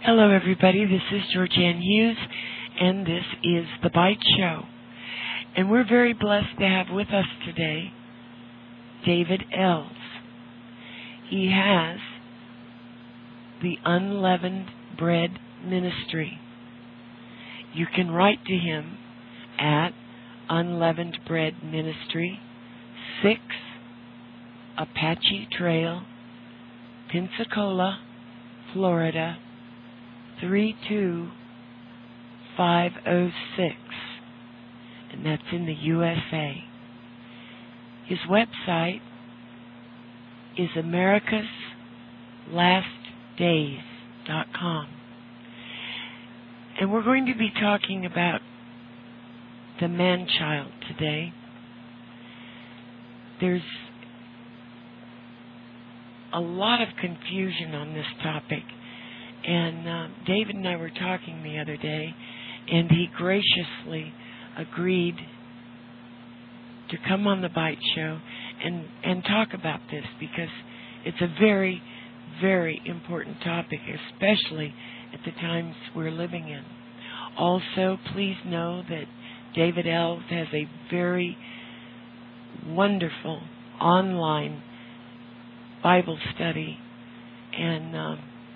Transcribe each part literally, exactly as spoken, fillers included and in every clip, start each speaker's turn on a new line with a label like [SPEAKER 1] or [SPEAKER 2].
[SPEAKER 1] Hello, everybody. This is Georgianne Hughes, and this is The Bite Show. And we're very blessed to have with us today David Ells. He has the Unleavened Bread Ministry. You can write to him at Unleavened Bread Ministry, six Apache Trail, Pensacola, Florida, three two five oh six, and that's in the U S A. His website is americas last days dot com. And we're going to be talking about the man-child today. There's a lot of confusion on this topic. And uh, David and I were talking the other day, and he graciously agreed to come on the Bite Show and, and talk about this, because it's a very, very important topic, especially at the times we're living in. Also, please know that David Ells has a very wonderful online Bible study, and um,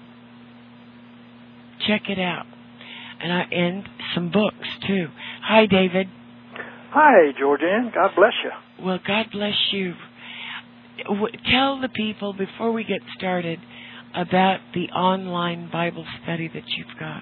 [SPEAKER 1] check it out. And I and some books, too. Hi, David.
[SPEAKER 2] Hi, Georgianne. God bless you.
[SPEAKER 1] Well, God bless you. W- tell the people, before we get started, about the online Bible study that you've got.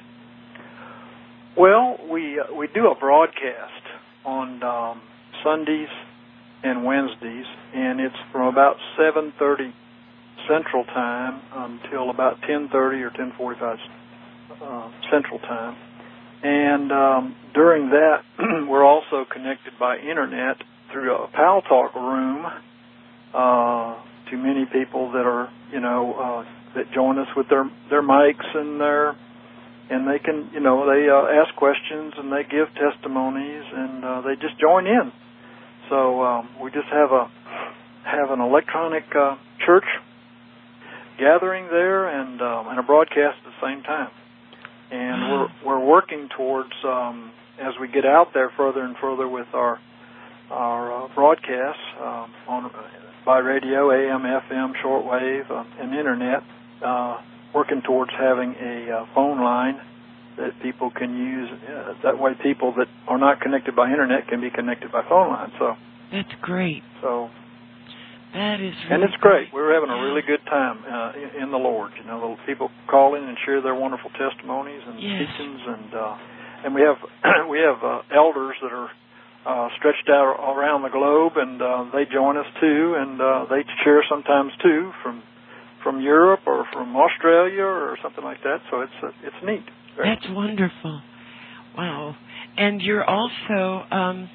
[SPEAKER 2] Well, we uh, we do a broadcast on um, Sundays and Wednesdays, and it's from about seven thirty Central Time until about ten thirty or ten forty-five Uh, Central Time. And um, during that, we're also connected by Internet through a Pal Talk room uh, to many people that are, you know, uh, that join us with their, their mics and their, and they can, you know, they uh, ask questions and they give testimonies and uh, they just join in. So um, we just have a have an electronic uh, church gathering there and um, and a broadcast at the same time. And we're we're working towards, um, as we get out there further and further with our our uh, broadcasts um, on by radio, A M, F M, shortwave, uh, and Internet, uh, working towards having a uh, phone line that people can use. Uh, that way, people that are not connected by Internet can be connected by phone line. So
[SPEAKER 1] that's great.
[SPEAKER 2] So.
[SPEAKER 1] That is really
[SPEAKER 2] and it's great. We're having a really good time uh, in, in the Lord. You know, the people call in and share their wonderful testimonies and
[SPEAKER 1] yes.
[SPEAKER 2] teachings, and uh, and we have we have uh, elders that are uh, stretched out around the globe, and uh, they join us too, and uh, they share sometimes too from from Europe or from Australia or something like that. So it's uh, it's neat. Very
[SPEAKER 1] That's wonderful. Wow. And you're also. Um,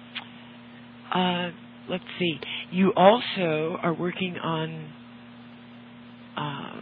[SPEAKER 1] uh, Let's see. You also are working on uh,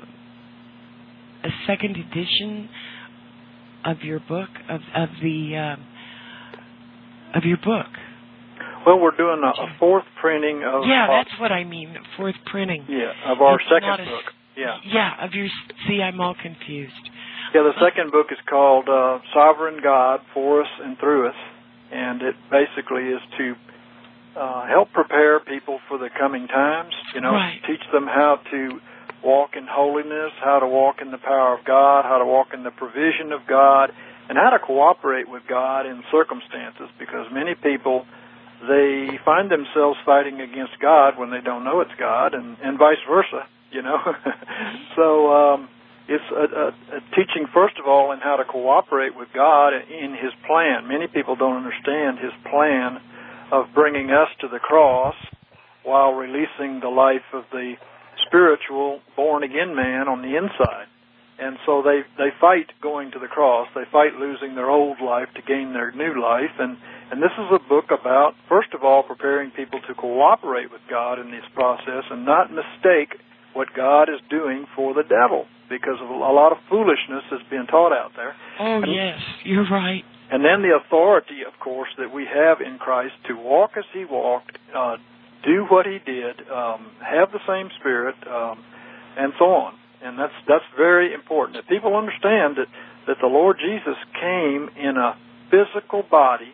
[SPEAKER 1] a second edition of your book of of the uh, of your book.
[SPEAKER 2] Well, we're doing a, a fourth printing of.
[SPEAKER 1] Yeah,
[SPEAKER 2] uh,
[SPEAKER 1] that's what I mean. Fourth printing.
[SPEAKER 2] Yeah, of our
[SPEAKER 1] it's
[SPEAKER 2] second
[SPEAKER 1] a,
[SPEAKER 2] book. Yeah.
[SPEAKER 1] Yeah, of your. See, I'm all confused.
[SPEAKER 2] Yeah, the second book is called uh, Sovereign God for Us and Through Us, and it basically is to Uh, help prepare people for the coming times, you know,
[SPEAKER 1] right.
[SPEAKER 2] Teach them how to walk in holiness, how to walk in the power of God, how to walk in the provision of God, and how to cooperate with God in circumstances, because many people, they find themselves fighting against God when they don't know it's God, and, and vice versa, you know. So um, it's a, a, a teaching, first of all, in how to cooperate with God in His plan. Many people don't understand His plan of bringing us to the cross while releasing the life of the spiritual born-again man on the inside. And so they, they fight going to the cross. They fight losing their old life to gain their new life. And, and this is a book about, first of all, preparing people to cooperate with God in this process and not mistake what God is doing for the devil, because of a lot of foolishness that's being taught out there.
[SPEAKER 1] Oh,
[SPEAKER 2] and,
[SPEAKER 1] yes, you're right.
[SPEAKER 2] And then the authority, of course, that we have in Christ to walk as He walked, uh, do what He did, um, have the same Spirit, um, and so on. And that's that's very important. That people understand that, that the Lord Jesus came in a physical body,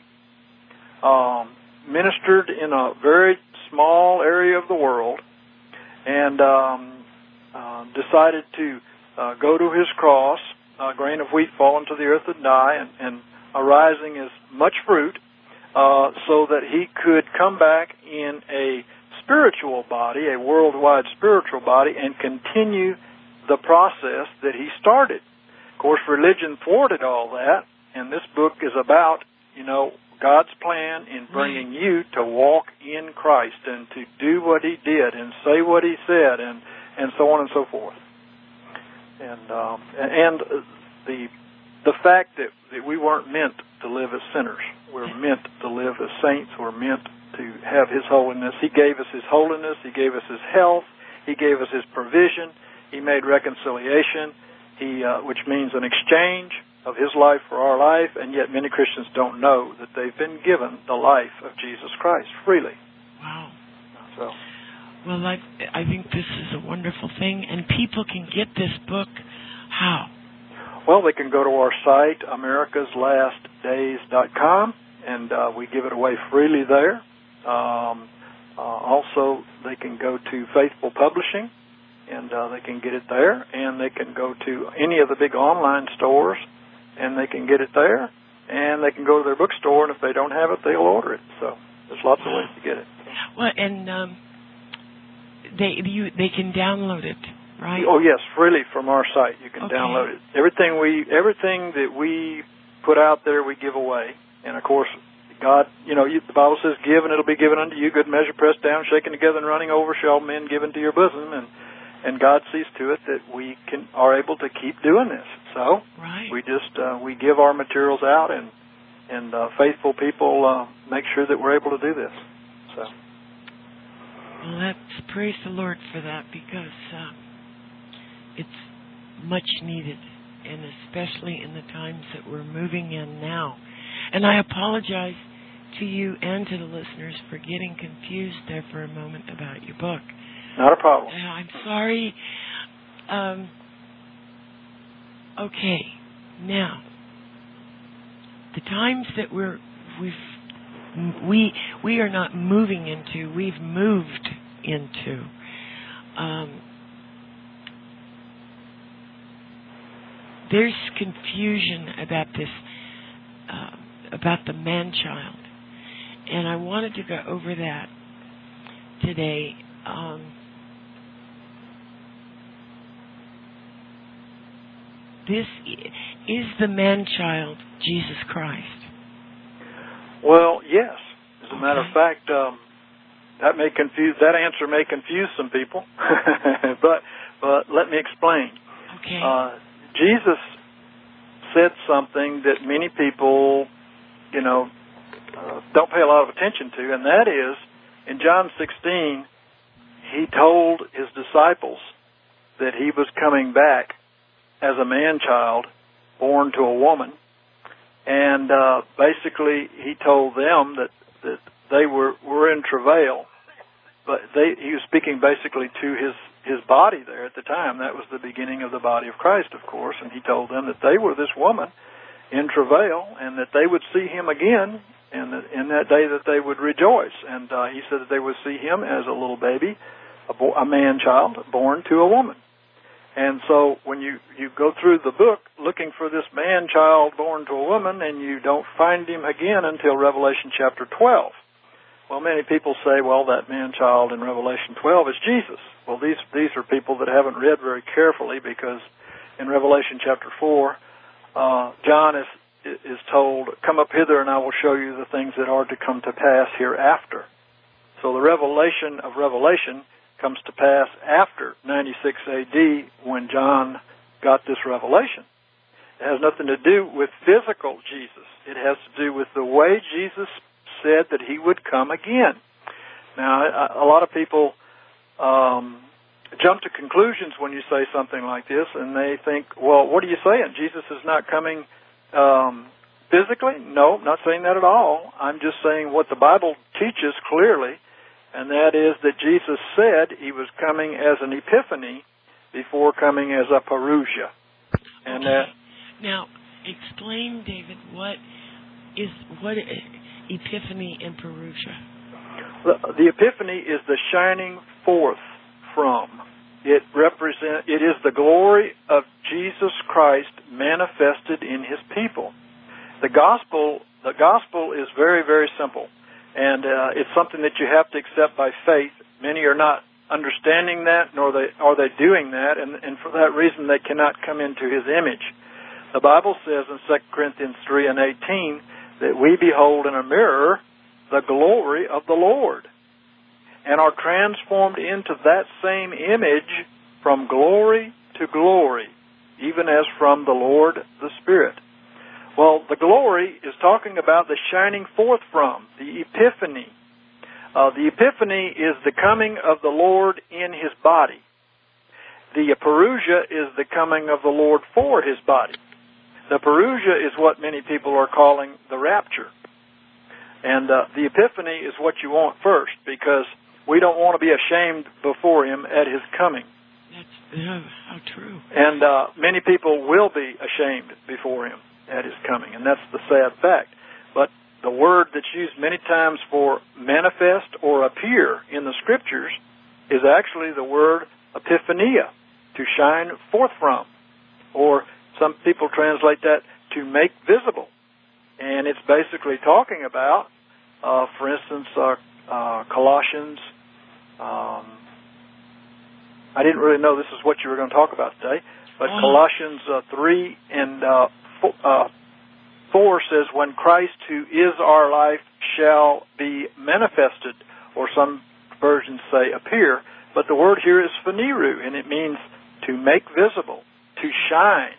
[SPEAKER 2] um, ministered in a very small area of the world, and um, uh, decided to uh, go to his cross, a grain of wheat fallen to the earth and die, and, and arising as much fruit, uh, so that he could come back in a spiritual body, a worldwide spiritual body, and continue the process that he started. Of course, religion thwarted all that, and this book is about, you know, God's plan in bringing you to walk in Christ and to do what he did and say what he said, and, and so on and so forth. And um, and the the fact that, that we weren't meant to live as sinners. We're meant to live as saints. We're meant to have his holiness. He gave us his holiness. He gave us his health. He gave us his provision. He made reconciliation, he uh, which means an exchange of his life for our life, and yet many Christians don't know that they've been given the life of Jesus Christ freely.
[SPEAKER 1] Wow.
[SPEAKER 2] So,
[SPEAKER 1] well, I, I think this is a wonderful thing, and people can get this book how?
[SPEAKER 2] Well, they can go to our site, americas last days dot com, and uh, we give it away freely there. Um, uh, also, they can go to Faithful Publishing, and uh, they can get it there, and they can go to any of the big online stores, and they can get it there, and they can go to their bookstore, and if they don't have it, they'll order it. So there's lots of ways to get it.
[SPEAKER 1] Well, and um, they you, they can download it, right?
[SPEAKER 2] Oh yes, freely from our site. You can
[SPEAKER 1] okay.
[SPEAKER 2] download it. Everything we everything that we put out there, we give away, and of course, God, you know, you, the Bible says, "Give, and it'll be given unto you. Good measure, pressed down, shaken together, and running over, shall men give into your bosom." And And God sees to it that we can are able to keep doing this. So
[SPEAKER 1] right.
[SPEAKER 2] we just uh, we give our materials out, and and uh, faithful people uh, make sure that we're able to do this. So,
[SPEAKER 1] well, let's praise the Lord for that, because uh, it's much needed, and especially in the times that we're moving in now. And I apologize to you and to the listeners for getting confused there for a moment about your book.
[SPEAKER 2] Not a problem.
[SPEAKER 1] I'm sorry. Um, okay, now the times that we're we've we we are not moving into, we've moved into. Um, there's confusion about this, uh, about the man-child, and I wanted to go over that today. Um, This is the man-child, Jesus Christ.
[SPEAKER 2] Well, yes. As a
[SPEAKER 1] okay.
[SPEAKER 2] matter of fact, um, that may confuse. That answer may confuse some people, but but let me explain.
[SPEAKER 1] Okay.
[SPEAKER 2] Uh, Jesus said something that many people, you know, uh, don't pay a lot of attention to, and that is in John sixteen. He told his disciples that he was coming back as a man-child born to a woman. And uh, basically he told them that, that they were, were in travail. But they, he was speaking basically to his, his body there at the time. That was the beginning of the body of Christ, of course. And he told them that they were this woman in travail, and that they would see him again, and that in that day that they would rejoice. And uh, he said that they would see him as a little baby, a, bo- a man-child born to a woman. And so when you, you go through the book looking for this man-child born to a woman, and you don't find him again until Revelation chapter twelve. Well, many people say, well, that man-child in Revelation twelve is Jesus. Well, these these are people that haven't read very carefully, because in Revelation chapter four, uh, John is is told, "Come up hither, and I will show you the things that are to come to pass hereafter." So the revelation of Revelation comes to pass after ninety-six A D, when John got this revelation. It has nothing to do with physical Jesus. It has to do with the way Jesus said that he would come again. Now, a lot of people um, jump to conclusions when you say something like this, and they think, well, what are you saying? Jesus is not coming um, physically? No, I'm not saying that at all. I'm just saying what the Bible teaches clearly, and that is that Jesus said he was coming as an epiphany before coming as a parousia. And
[SPEAKER 1] okay.
[SPEAKER 2] uh,
[SPEAKER 1] now, explain, David, what is what Epiphany and parousia?
[SPEAKER 2] The, the Epiphany is the shining forth from. It represent. It is the glory of Jesus Christ manifested in His people. The gospel. The gospel is very, very simple, and uh, it's something that you have to accept by faith. Many are not understanding that, nor they, are they doing that, and, and for that reason they cannot come into His image. The Bible says in Second Corinthians three and eighteen that we behold in a mirror the glory of the Lord, and are transformed into that same image from glory to glory, even as from the Lord the Spirit. Well, the glory is talking about the shining forth from, the Epiphany. Uh, the Epiphany is the coming of the Lord in His body. The parousia is the coming of the Lord for His body. The parousia is what many people are calling the rapture. And uh, the Epiphany is what you want first, because we don't want to be ashamed before Him at His coming.
[SPEAKER 1] That's oh, how true.
[SPEAKER 2] And uh, many people will be ashamed before Him at His coming, and that's the sad fact. But the word that's used many times for manifest or appear in the Scriptures is actually the word epiphania, to shine forth from, or some people translate that to make visible. And it's basically talking about, uh, for instance, uh, uh, Colossians. Um, I didn't really know this is what you were going to talk about today, but oh. Colossians uh, three and uh, four, uh, four says, when Christ, who is our life, shall be manifested, or some versions say appear, but the word here is phaniru, and it means to make visible, to shine.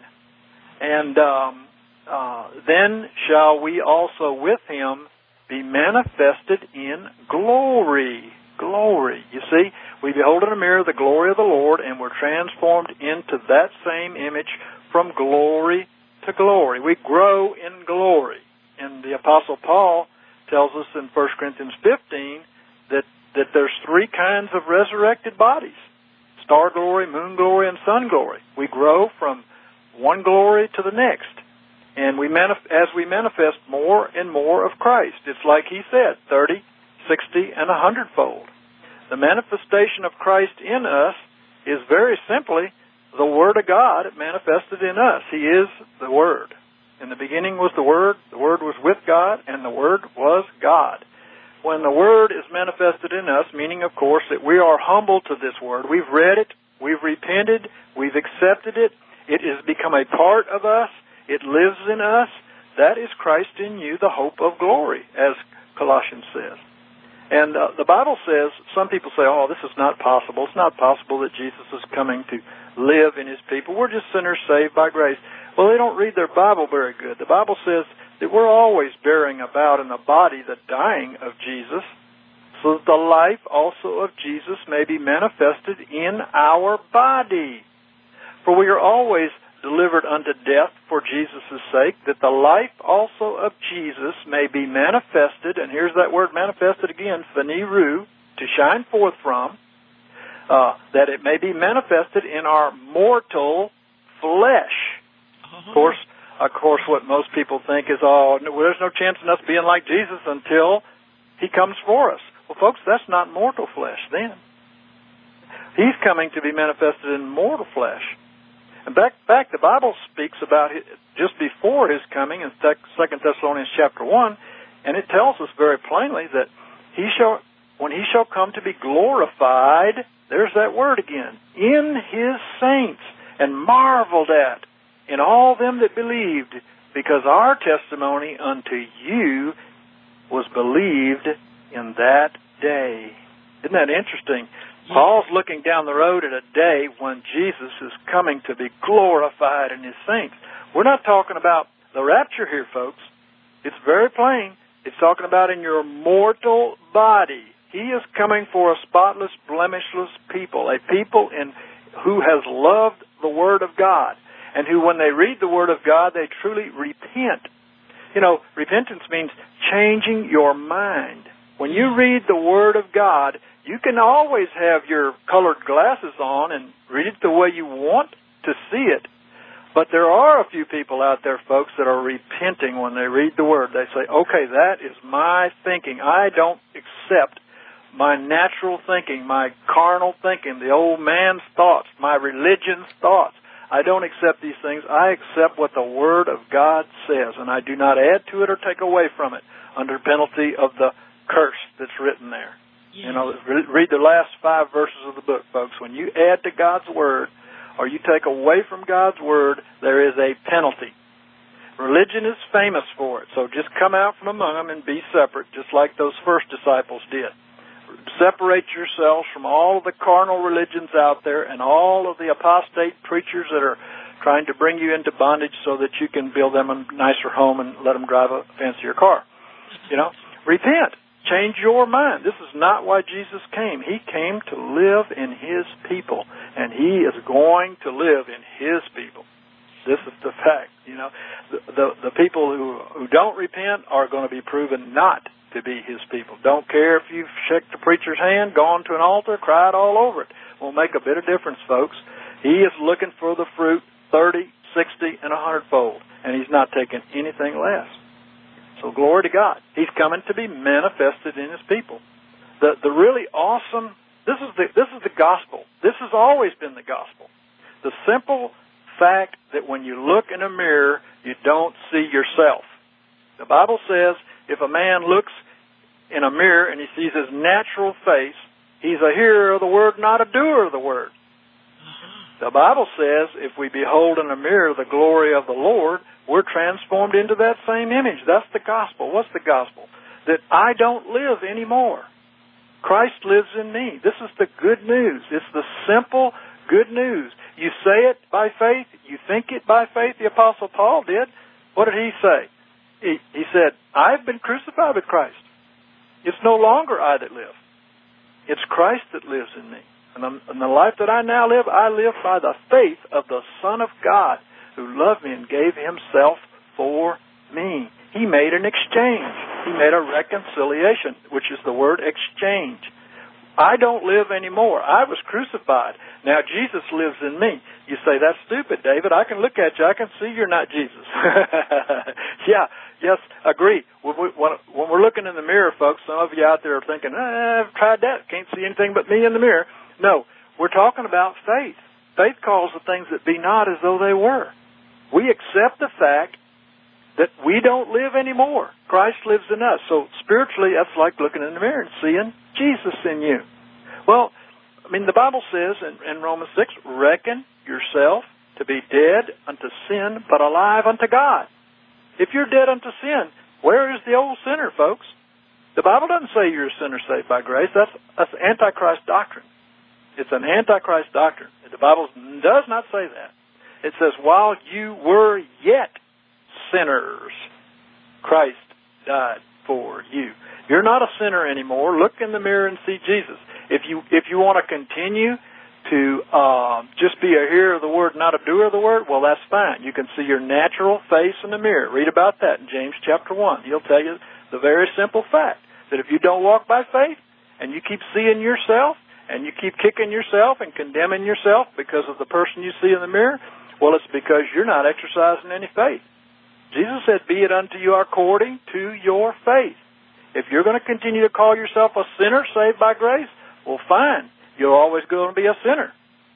[SPEAKER 2] And um, uh, then shall we also with Him be manifested in glory. Glory. You see, we behold in a mirror the glory of the Lord, and we're transformed into that same image from glory to glory. We grow in glory. And the Apostle Paul tells us in First Corinthians fifteen that, that there's three kinds of resurrected bodies: star glory, moon glory, and sun glory. We grow from one glory to the next. And we manif- as we manifest more and more of Christ. It's like he said, thirty, sixty, and a hundredfold. The manifestation of Christ in us is very simply the Word of God manifested in us. He is the Word. In the beginning was the Word, the Word was with God, and the Word was God. When the Word is manifested in us, meaning, of course, that we are humble to this Word, we've read it, we've repented, we've accepted it, it has become a part of us, it lives in us, that is Christ in you, the hope of glory, as Colossians says. And uh, the Bible says, some people say, oh, this is not possible. It's not possible that Jesus is coming to live in His people. We're just sinners saved by grace. Well, they don't read their Bible very good. The Bible says that we're always bearing about in the body the dying of Jesus, so that the life also of Jesus may be manifested in our body. For we are always delivered unto death for Jesus' sake, that the life also of Jesus may be manifested, and here's that word manifested again, phaniru, to shine forth from, uh, that it may be manifested in our mortal flesh. Uh-huh. Of course, of course, what most people think is, oh, no, well, there's no chance in us being like Jesus until He comes for us. Well, folks, that's not mortal flesh then. He's coming to be manifested in mortal flesh. And back, back, the Bible speaks about it just before His coming in Second Thessalonians chapter one, and it tells us very plainly that He shall, when He shall come to be glorified, there's that word again, in His saints, and marveled at in all them that believed, because our testimony unto you was believed in that day. Isn't that interesting? Paul's looking down the road at a day when Jesus is coming to be glorified in His saints. We're not talking about the rapture here, folks. It's very plain. It's talking about in your mortal body. He is coming for a spotless, blemishless people, a people in who has loved the Word of God, and who, when they read the Word of God, they truly repent. You know, repentance means changing your mind. When you read the Word of God, You can always have your colored glasses on and read it the way you want to see it. But there are a few people out there, folks, that are repenting when they read the Word. They say, okay, that is my thinking. I don't accept my natural thinking, my carnal thinking, the old man's thoughts, my religion's thoughts. I don't accept these things. I accept what the Word of God says, and I do not add to it or take away from it under penalty of the curse that's written there. Yes. You know, read the last five verses of the book, folks. When you add to God's Word or you take away from God's Word, there is a penalty. Religion is famous for it, so just come out from among them and be separate, just like those first disciples did. Separate yourselves from all of the carnal religions out there and all of the apostate preachers that are trying to bring you into bondage so that you can build them a nicer home and let them drive a fancier car. You know, repent. Change your mind. This is not why Jesus came. He came to live in His people, and He is going to live in His people. This is the fact. You know, the the, the people who, who don't repent are going to be proven not to be His people. Don't care if you've shook the preacher's hand, gone to an altar, cried all over it. Won't make a bit of difference, folks. He is looking for the fruit thirty, sixty, and a hundredfold, and He's not taking anything less. So glory to God. He's coming to be manifested in His people. The the really awesome, this is the this is the gospel. This has always been the gospel. The simple fact that when you look in a mirror, you don't see yourself. The Bible says if a man looks in a mirror and he sees his natural face, he's a hearer of the word, not a doer of the word. The Bible says if we behold in a mirror the glory of the Lord, we're transformed into that same image. That's the gospel. What's the gospel? That I don't live anymore. Christ lives in me. This is the good news. It's the simple good news. You say it by faith. You think it by faith. The Apostle Paul did. What did he say? He, he said, I've been crucified with Christ. It's no longer I that live. It's Christ that lives in me. And the, and the life that I now live, I live by the faith of the Son of God who loved me and gave Himself for me. He made an exchange. He made a reconciliation, which is the word exchange. I don't live anymore. I was crucified. Now Jesus lives in me. You say, that's stupid, David. I can look at you. I can see you're not Jesus. yeah, yes, agree. When, we, when we're looking in the mirror, folks, some of you out there are thinking, eh, I've tried that. Can't see anything but me in the mirror. No, we're talking about faith. Faith calls the things that be not as though they were. We accept the fact that we don't live anymore. Christ lives in us. So spiritually, that's like looking in the mirror and seeing Jesus in you. Well, I mean, the Bible says in, in Romans six, reckon yourself to be dead unto sin, but alive unto God. If you're dead unto sin, where is the old sinner, folks? The Bible doesn't say you're a sinner saved by grace. That's, that's Antichrist doctrine. It's an Antichrist doctrine. The Bible does not say that. It says, while you were yet sinners, Christ died for you. You're not a sinner anymore. Look in the mirror and see Jesus. If you if you want to continue to uh, just be a hearer of the word, not a doer of the word, well, that's fine. You can see your natural face in the mirror. Read about that in James chapter one. He'll tell you the very simple fact that if you don't walk by faith and you keep seeing yourself and you keep kicking yourself and condemning yourself because of the person you see in the mirror, well, it's because you're not exercising any faith. Jesus said, be it unto you according to your faith. If you're going to continue to call yourself a sinner saved by grace, well, fine. You're always going to be a sinner.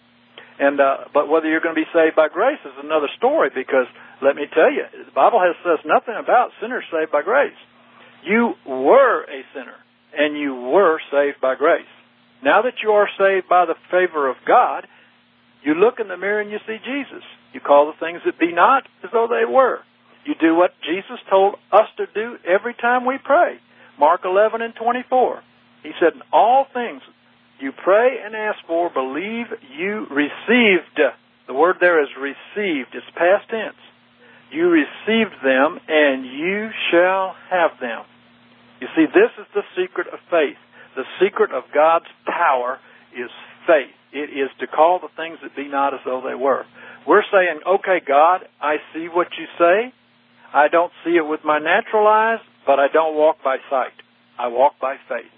[SPEAKER 2] And uh, but whether you're going to be saved by grace is another story, because let me tell you, the Bible has says nothing about sinners saved by grace. You were a sinner, and you were saved by grace. Now that you are saved by the favor of God, you look in the mirror and you see Jesus. You call the things that be not as though they were. You do what Jesus told us to do every time we pray. Mark eleven and twenty-four. He said, in all things you pray and ask for, believe you received. The word there is received. It's past tense. You received them, and you shall have them. You see, this is the secret of faith. The secret of God's power is faith. It is to call the things that be not as though they were. We're saying, okay, God, I see what you say. I don't see it with my natural eyes, but I don't walk by sight. I walk by faith.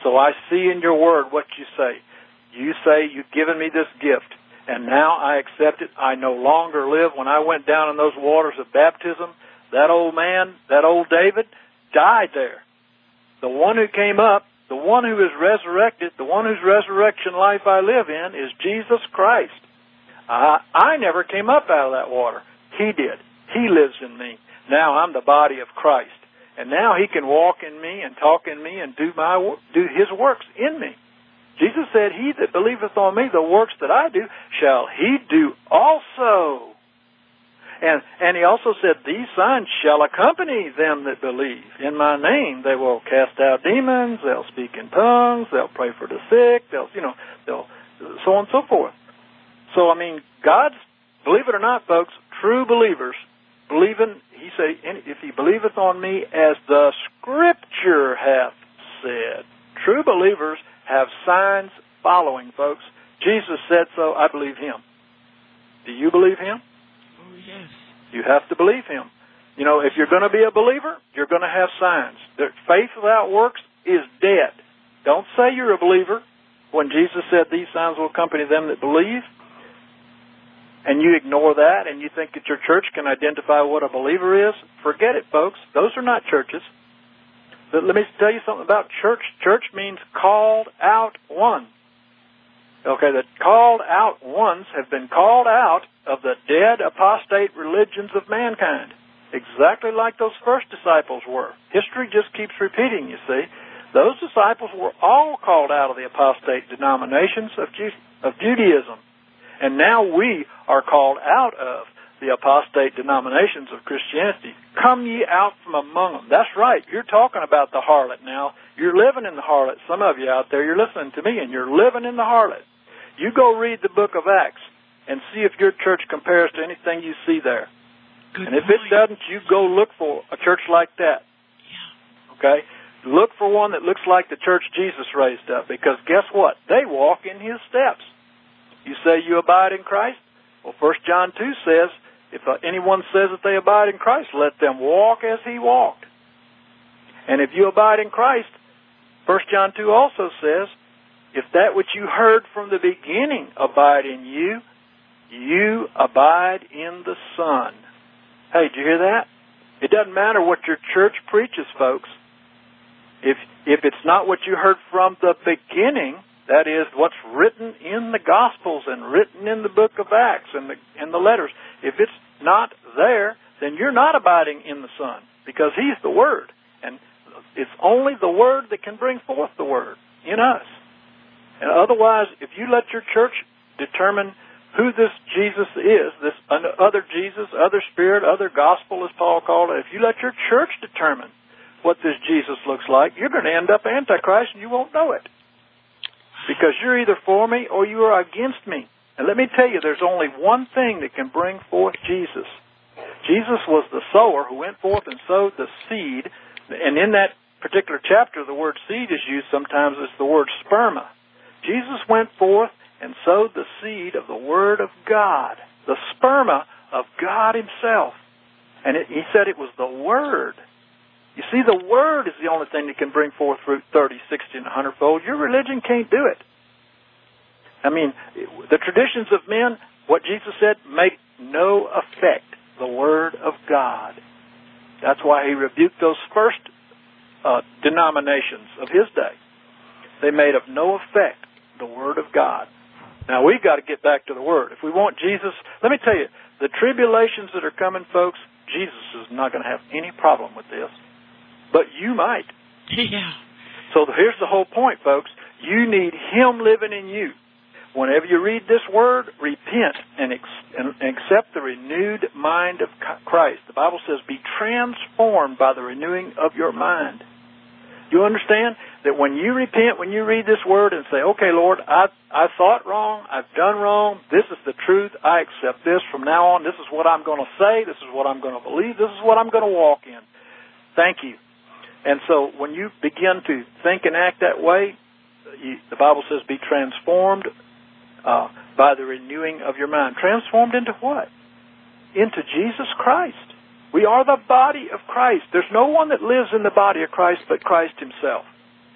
[SPEAKER 2] So I see in your word what you say. You say you've given me this gift, and now I accept it. I no longer live. When I went down in those waters of baptism, that old man, that old David, died there. The one who came up, the one who is resurrected, the one whose resurrection life I live in is Jesus Christ. I, I never came up out of that water. He did. He lives in me. Now I'm the body of Christ. And now He can walk in me and talk in me and do my do His works in me. Jesus said, he that believeth on me, the works that I do, shall he do also. And and He also said, these signs shall accompany them that believe. In my name they will cast out demons, they'll speak in tongues, they'll pray for the sick, they'll, you know, they'll, so on and so forth. So, I mean, God's, believe it or not, folks, true believers, believing, He said, if he believeth on me as the Scripture hath said. True believers have signs following, folks. Jesus said so, I believe Him. Do you believe Him?
[SPEAKER 1] Oh, yes.
[SPEAKER 2] You have to believe Him. You know, if you're going to be a believer, you're going to have signs. Faith without works is dead. Don't say you're a believer when Jesus said these signs will accompany them that believe, and you ignore that and you think that your church can identify what a believer is. Forget it, folks. Those are not churches. But let me tell you something about church. Church means called out one. Okay, the called out ones have been called out of the dead apostate religions of mankind, exactly like those first disciples were. History just keeps repeating, you see. Those disciples were all called out of the apostate denominations of, Ju- of Judaism. And now we are called out of the apostate denominations of Christianity. Come ye out from among them. That's right. You're talking about the harlot now. You're living in the harlot. Some of you out there, you're listening to me, and you're living in the harlot. You go read the book of Acts and see if your church compares to anything you see there.
[SPEAKER 1] Good
[SPEAKER 2] and if
[SPEAKER 1] point.
[SPEAKER 2] it doesn't, you go look for a church like that.
[SPEAKER 1] Yeah.
[SPEAKER 2] Okay? Look for one that looks like the church Jesus raised up, because guess what? They walk in His steps. You say you abide in Christ? Well, First John two says, if anyone says that they abide in Christ, let them walk as He walked. And if you abide in Christ, First John two also says, if that which you heard from the beginning abide in you, you abide in the Son. Hey, did you hear that? It doesn't matter what your church preaches, folks. If if it's not what you heard from the beginning, that is, what's written in the Gospels and written in the book of Acts and the, and the letters, if it's not there, then you're not abiding in the Son, because He's the Word. And it's only the Word that can bring forth the Word in us. And otherwise, if you let your church determine who this Jesus is, this other Jesus, other Spirit, other Gospel, as Paul called it, if you let your church determine what this Jesus looks like, you're going to end up Antichrist and you won't know it. Because you're either for me or you are against me. And let me tell you, there's only one thing that can bring forth Jesus. Jesus was the sower who went forth and sowed the seed. And in that particular chapter, the word seed is used sometimes as the word sperma. Jesus went forth and sowed the seed of the Word of God, the sperma of God Himself. And it, He said it was the Word. You see, the Word is the only thing that can bring forth fruit thirty, sixty, and one hundred fold. Your religion can't do it. I mean, the traditions of men, what Jesus said, make no effect. The Word of God. That's why He rebuked those first uh, denominations of His day. They made of no effect the Word of God. Now, we've got to get back to the Word. If we want Jesus, let me tell you, the tribulations that are coming, folks, Jesus is not going to have any problem with this. But you might.
[SPEAKER 1] Yeah.
[SPEAKER 2] So here's the whole point, folks. You need Him living in you. Whenever you read this Word, repent and, ex- and accept the renewed mind of Christ. The Bible says, be transformed by the renewing of your mind. You understand that when you repent, when you read this Word and say, okay, Lord, I I thought wrong, I've done wrong, this is the truth, I accept this from now on, this is what I'm going to say, this is what I'm going to believe, this is what I'm going to walk in. Thank you. And so when you begin to think and act that way, you, the Bible says be transformed uh, by the renewing of your mind. Transformed into what? Into Jesus Christ. We are the body of Christ. There's no one that lives in the body of Christ but Christ Himself.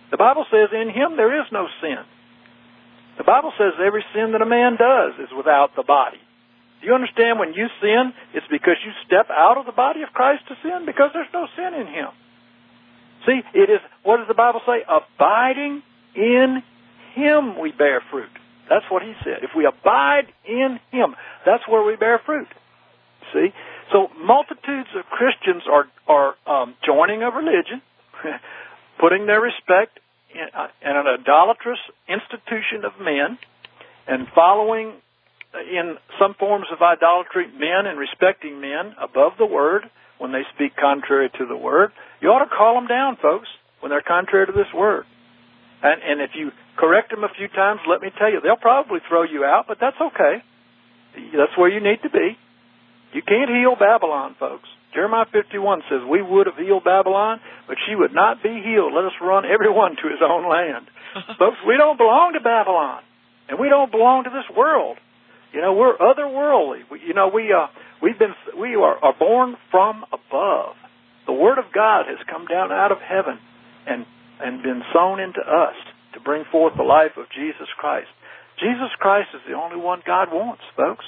[SPEAKER 2] The Bible says in Him there is no sin. The Bible says every sin that a man does is without the body. Do you understand when you sin, it's because you step out of the body of Christ to sin? Because there's no sin in Him. See, it is, what does the Bible say? Abiding in Him we bear fruit. That's what He said. If we abide in Him, that's where we bear fruit. See? So multitudes of Christians are, are um, joining a religion, putting their respect in, uh, in an idolatrous institution of men, and following in some forms of idolatry men and respecting men above the Word when they speak contrary to the Word. You ought to call them down, folks, when they're contrary to this Word. And, and if you correct them a few times, let me tell you, they'll probably throw you out, but that's okay. That's where you need to be. You can't heal Babylon, folks. Jeremiah fifty-one says, we would have healed Babylon, but she would not be healed. Let us run everyone to his own land. Folks, we don't belong to Babylon, and we don't belong to this world. You know, we're otherworldly. We, you know, we uh, we've been we are, are born from above. The Word of God has come down out of heaven and and been sown into us to bring forth the life of Jesus Christ. Jesus Christ is the only one God wants, folks.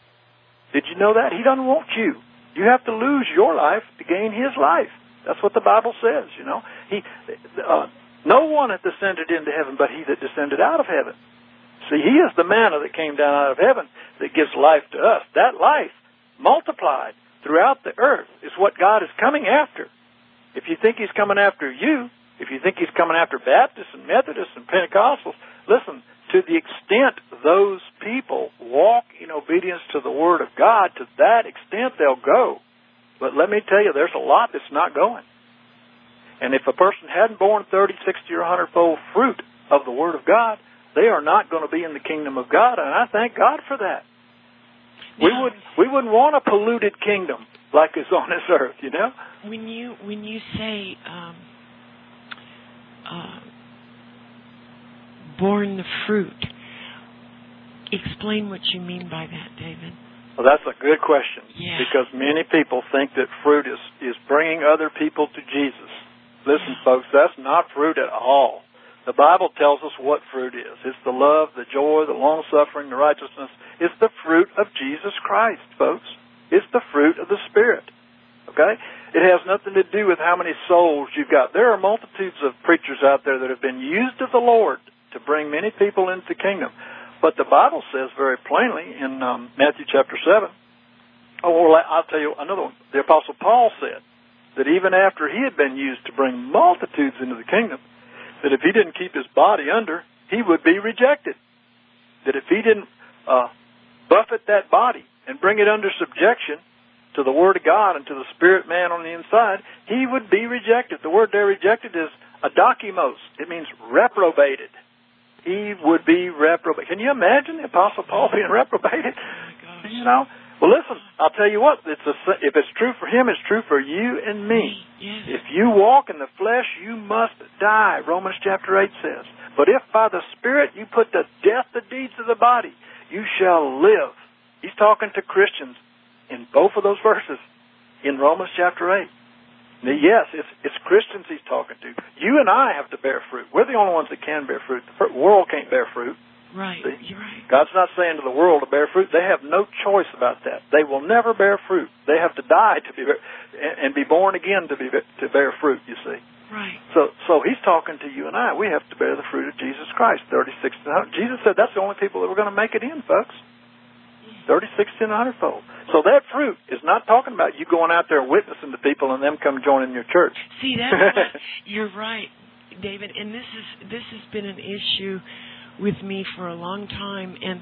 [SPEAKER 2] Did you know that? He doesn't want you. You have to lose your life to gain His life. That's what the Bible says, you know. He, uh, no one hath descended into heaven but He that descended out of heaven. See, He is the manna that came down out of heaven that gives life to us. That life, multiplied throughout the earth, is what God is coming after. If you think He's coming after you, if you think He's coming after Baptists and Methodists and Pentecostals, listen, to the extent those people walk in obedience to the Word of God, to that extent they'll go. But let me tell you, there's a lot that's not going. And if a person hadn't borne thirty, sixty, or one hundred fold fruit of the Word of God, they are not going to be in the kingdom of God, and I thank God for that. Now, we would we wouldn't want a polluted kingdom like is on this earth, you know.
[SPEAKER 1] When you when you say um, uh, born the fruit, explain what you mean by that, David.
[SPEAKER 2] Well, that's a good question,
[SPEAKER 1] yeah.
[SPEAKER 2] Because many people think that fruit is is bringing other people to Jesus. Listen, yeah. folks, that's not fruit at all. The Bible tells us what fruit is. It's the love, the joy, the long-suffering, the righteousness. It's the fruit of Jesus Christ, folks. It's the fruit of the Spirit, okay? It has nothing to do with how many souls you've got. There are multitudes of preachers out there that have been used of the Lord to bring many people into the kingdom. But the Bible says very plainly in um, Matthew chapter seven, oh, well, I'll tell you another one. The Apostle Paul said that even after he had been used to bring multitudes into the kingdom, that if he didn't keep his body under, he would be rejected. That if he didn't uh, buffet that body and bring it under subjection to the Word of God and to the Spirit man on the inside, he would be rejected. The word there, rejected, is adokimos. It means reprobated. He would be reprobated. Can you imagine the Apostle Paul being reprobated? Oh, you know? Well, listen, I'll tell you what, it's a, if it's true for him, it's true for you and me.
[SPEAKER 1] Yes.
[SPEAKER 2] If you walk in the flesh, you must die, Romans chapter eight says. But if by the Spirit you put to death the deeds of the body, you shall live. He's talking to Christians in both of those verses in Romans chapter eight. Now, yes, it's, it's Christians he's talking to. You and I have to bear fruit. We're the only ones that can bear fruit. The world can't bear fruit.
[SPEAKER 1] Right,
[SPEAKER 2] See?
[SPEAKER 1] you're right.
[SPEAKER 2] God's not saying to the world to bear fruit. They have no choice about that. They will never bear fruit. They have to die to be and be born again to be to bear fruit, you see.
[SPEAKER 1] Right.
[SPEAKER 2] So so he's talking to you and I. We have to bear the fruit of Jesus Christ, thirty, sixty, one hundred. Jesus said that's the only people that were going to make it in, folks. thirty, sixty, and one hundred fold. So that fruit is not talking about you going out there witnessing to people and them come joining your church.
[SPEAKER 1] See, that's what, you're right, David. And this is this has been an issue with me for a long time, and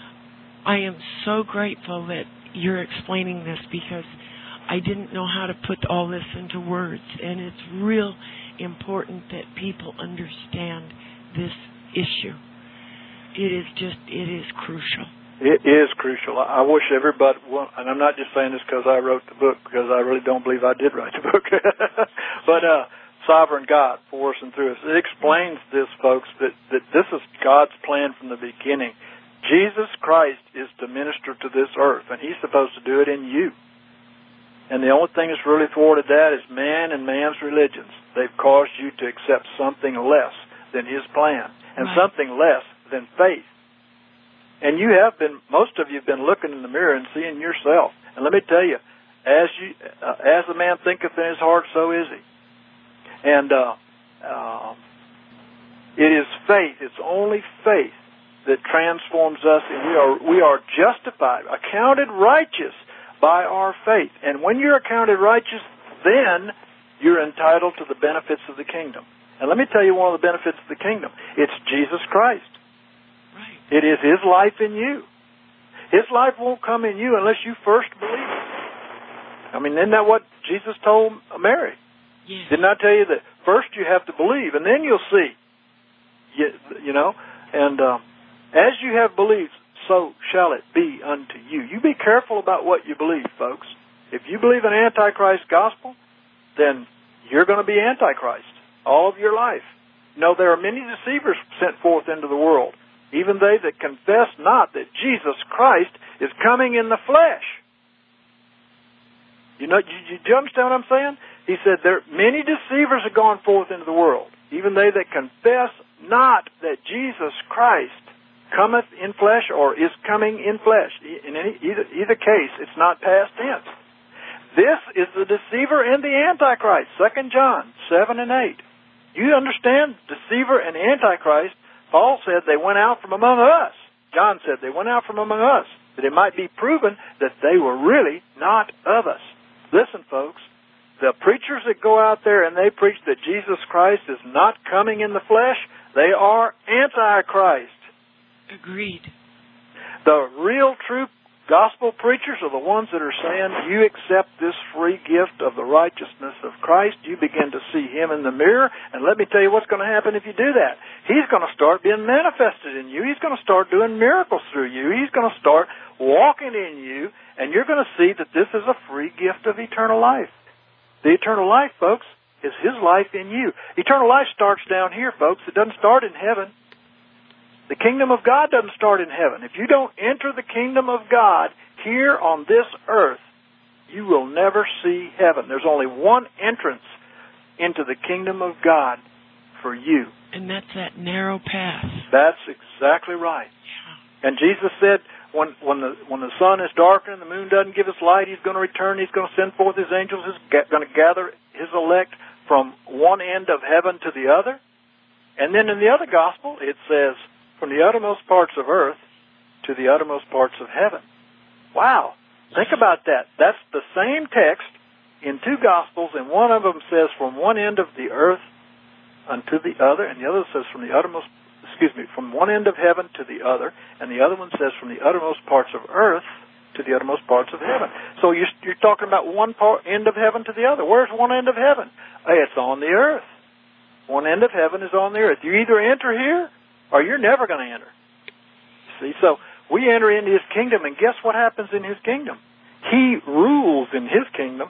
[SPEAKER 1] I am so grateful that you're explaining this, because I didn't know how to put all this into words, and it's real important that people understand this issue. It is just, it is crucial.
[SPEAKER 2] It is crucial. I wish everybody, well, and I'm not just saying this because I wrote the book, because I really don't believe I did write the book, but uh sovereign God for us and through us. It explains this, folks, that, that this is God's plan from the beginning. Jesus Christ is to minister to this earth, and He's supposed to do it in you. And the only thing that's really thwarted that is man and man's religions. They've caused you to accept something less than His plan and
[SPEAKER 1] right.
[SPEAKER 2] something less than faith. And you have been, most of you have been looking in the mirror and seeing yourself. And let me tell you, as you, uh, as a man thinketh in his heart, so is he. And uh, uh, it is faith. It's only faith that transforms us, and we are we are justified, accounted righteous by our faith. And when you're accounted righteous, then you're entitled to the benefits of the kingdom. And let me tell you one of the benefits of the kingdom. It's Jesus Christ.
[SPEAKER 1] Right.
[SPEAKER 2] It is His life in you. His life won't come in you unless you first believe it. I mean, isn't that what Jesus told Mary?
[SPEAKER 1] Yes.
[SPEAKER 2] Didn't I tell you that first you have to believe, and then you'll see. You, you know, and um, as you have believed, so shall it be unto you. You be careful about what you believe, folks. If you believe an Antichrist gospel, then you're going to be Antichrist all of your life. You know, there are many deceivers sent forth into the world, even they that confess not that Jesus Christ is coming in the flesh. You know, do you, you understand what I'm saying? He said, there many deceivers have gone forth into the world, even they that confess not that Jesus Christ cometh in flesh or is coming in flesh. In any, either, either case, it's not past tense. This is the deceiver and the Antichrist, Second John seven and eight. You understand? Deceiver and Antichrist, Paul said they went out from among us. John said they went out from among us, that it might be proven that they were really not of us. Listen, folks, the preachers that go out there and they preach that Jesus Christ is not coming in the flesh, they are Antichrist.
[SPEAKER 1] Agreed.
[SPEAKER 2] The real, true gospel preachers are the ones that are saying, you accept this free gift of the righteousness of Christ, you begin to see Him in the mirror, and let me tell you what's going to happen if you do that. He's going to start being manifested in you. He's going to start doing miracles through you. He's going to start walking in you, and you're going to see that this is a free gift of eternal life. The eternal life, folks, is His life in you. Eternal life starts down here, folks. It doesn't start in heaven. The kingdom of God doesn't start in heaven. If you don't enter the kingdom of God here on this earth, you will never see heaven. There's only one entrance into the kingdom of God for you.
[SPEAKER 1] And that's that narrow path.
[SPEAKER 2] That's exactly right.
[SPEAKER 1] Yeah.
[SPEAKER 2] And Jesus said, when when the when the sun is darkened and the moon doesn't give its light, He's going to return. He's going to send forth His angels. He's going to gather His elect from one end of heaven to the other. And then in the other gospel, it says, from the uttermost parts of earth to the uttermost parts of heaven. Wow. Think about that. That's the same text in two gospels, and one of them says from one end of the earth unto the other, and the other says from the uttermost, excuse me, from one end of heaven to the other, and the other one says from the uttermost parts of earth to the uttermost parts of heaven. So you're, you're talking about one part, end of heaven to the other. Where's one end of heaven? It's on the earth. One end of heaven is on the earth. You either enter here, or you're never going to enter. See, so we enter into His kingdom, and guess what happens in His kingdom? He rules in His kingdom.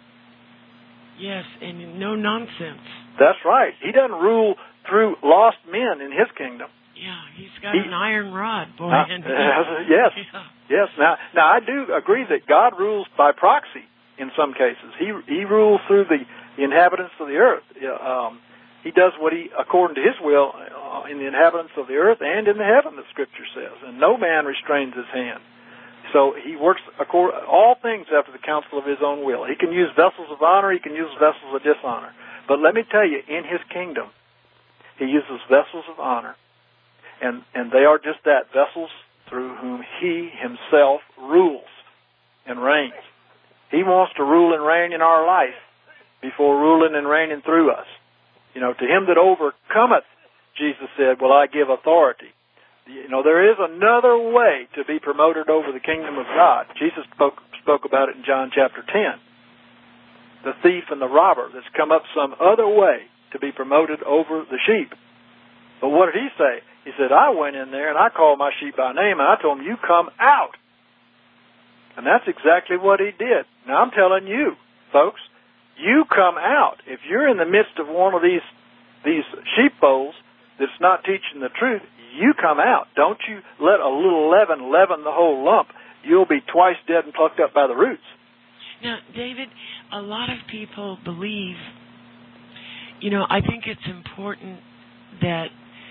[SPEAKER 1] Yes, and no nonsense.
[SPEAKER 2] That's right. He doesn't rule through lost men in His kingdom.
[SPEAKER 1] Yeah, He's got
[SPEAKER 2] he,
[SPEAKER 1] an iron rod, boy.
[SPEAKER 2] Uh,
[SPEAKER 1] and
[SPEAKER 2] uh, yes,
[SPEAKER 1] yeah.
[SPEAKER 2] yes. Now, now I do agree that God rules by proxy in some cases. He He rules through the, the inhabitants of the earth. Um, He does what He, according to His will, uh, in the inhabitants of the earth and in the heaven, the Scripture says. And no man restrains his hand. So He works accord, all things after the counsel of His own will. He can use vessels of honor. He can use vessels of dishonor. But let me tell you, in His kingdom, He uses vessels of honor. And, and they are just that, vessels through whom He Himself rules and reigns. He wants to rule and reign in our life before ruling and reigning through us. You know, to him that overcometh, Jesus said, will I give authority. You know, there is another way to be promoted over the kingdom of God. Jesus spoke, spoke about it in John chapter ten. The thief and the robber that's come up some other way to be promoted over the sheep. But what did He say? He said, I went in there and I called my sheep by name and I told them, you come out. And that's exactly what He did. Now I'm telling you, folks, you come out. If you're in the midst of one of these these sheepfolds that's not teaching the truth, you come out. Don't you let a little leaven leaven the whole lump. You'll be twice dead and plucked up by the roots.
[SPEAKER 1] Now, David, a lot of people believe, you know, I think it's important that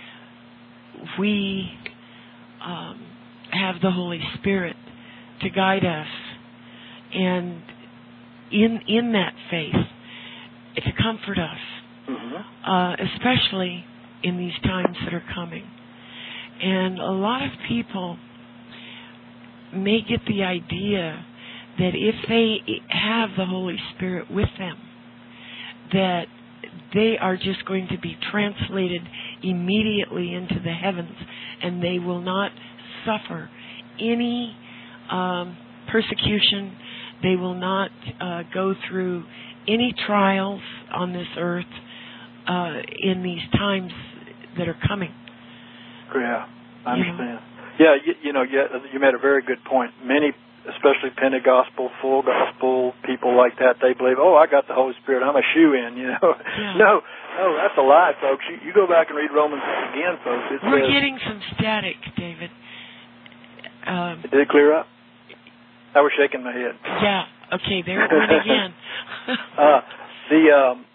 [SPEAKER 1] we um, have the Holy Spirit to guide us, and in in that faith, to comfort us,
[SPEAKER 2] Mm-hmm.
[SPEAKER 1] uh, especially in these times that are coming. And a lot of people may get the idea that if they have the Holy Spirit with them, that they are just going to be translated immediately into the heavens, and they will not suffer any um, persecution. They will not uh, go through any trials on this earth uh, in these times that are coming.
[SPEAKER 2] Yeah, I
[SPEAKER 1] You
[SPEAKER 2] understand. Yeah, you, you know, you, you made a very good point. Many, especially Pentecostal, full gospel people like that, they believe, oh, I got the Holy Spirit, I'm a shoo-in, you know.
[SPEAKER 1] Yeah.
[SPEAKER 2] No, no, that's a lie, folks. You, you go back and read Romans again, folks. It
[SPEAKER 1] We're
[SPEAKER 2] says,
[SPEAKER 1] getting some static, David. Um,
[SPEAKER 2] did it clear up? I was shaking my head.
[SPEAKER 1] yeah, okay, there it went again.
[SPEAKER 2] uh, the um,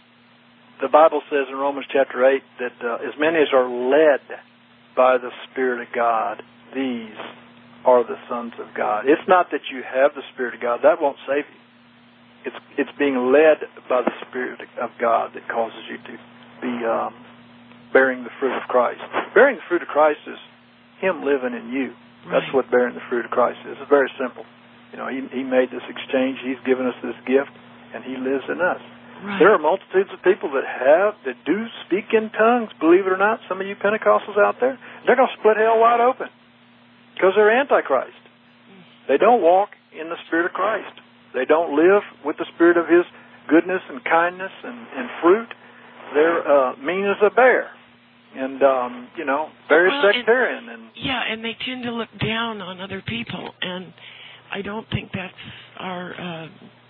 [SPEAKER 2] the Bible says in Romans chapter eight that uh, as many as are led by the Spirit of God, these are the sons of God. It's not that you have the Spirit of God. That won't save you. It's it's being led by the Spirit of God that causes you to be um, bearing the fruit of Christ. Bearing the fruit of Christ is Him living in you. That's
[SPEAKER 1] Right.
[SPEAKER 2] what bearing the fruit of Christ is. It's very simple. You know, He, he made this exchange. He's given us this gift, and He lives in us.
[SPEAKER 1] Right.
[SPEAKER 2] There are multitudes of people that have, that do speak in tongues, believe it or not. Some of you Pentecostals out there, they're going to split hell wide open because they're Antichrist. They don't walk in the Spirit of Christ. They don't live with the Spirit of His goodness and kindness and, and fruit. They're uh, mean as a bear. And, um, you know, very
[SPEAKER 1] Well,
[SPEAKER 2] sectarian. And,
[SPEAKER 1] and Yeah, and they tend to look down on other people, and I don't think that's our uh,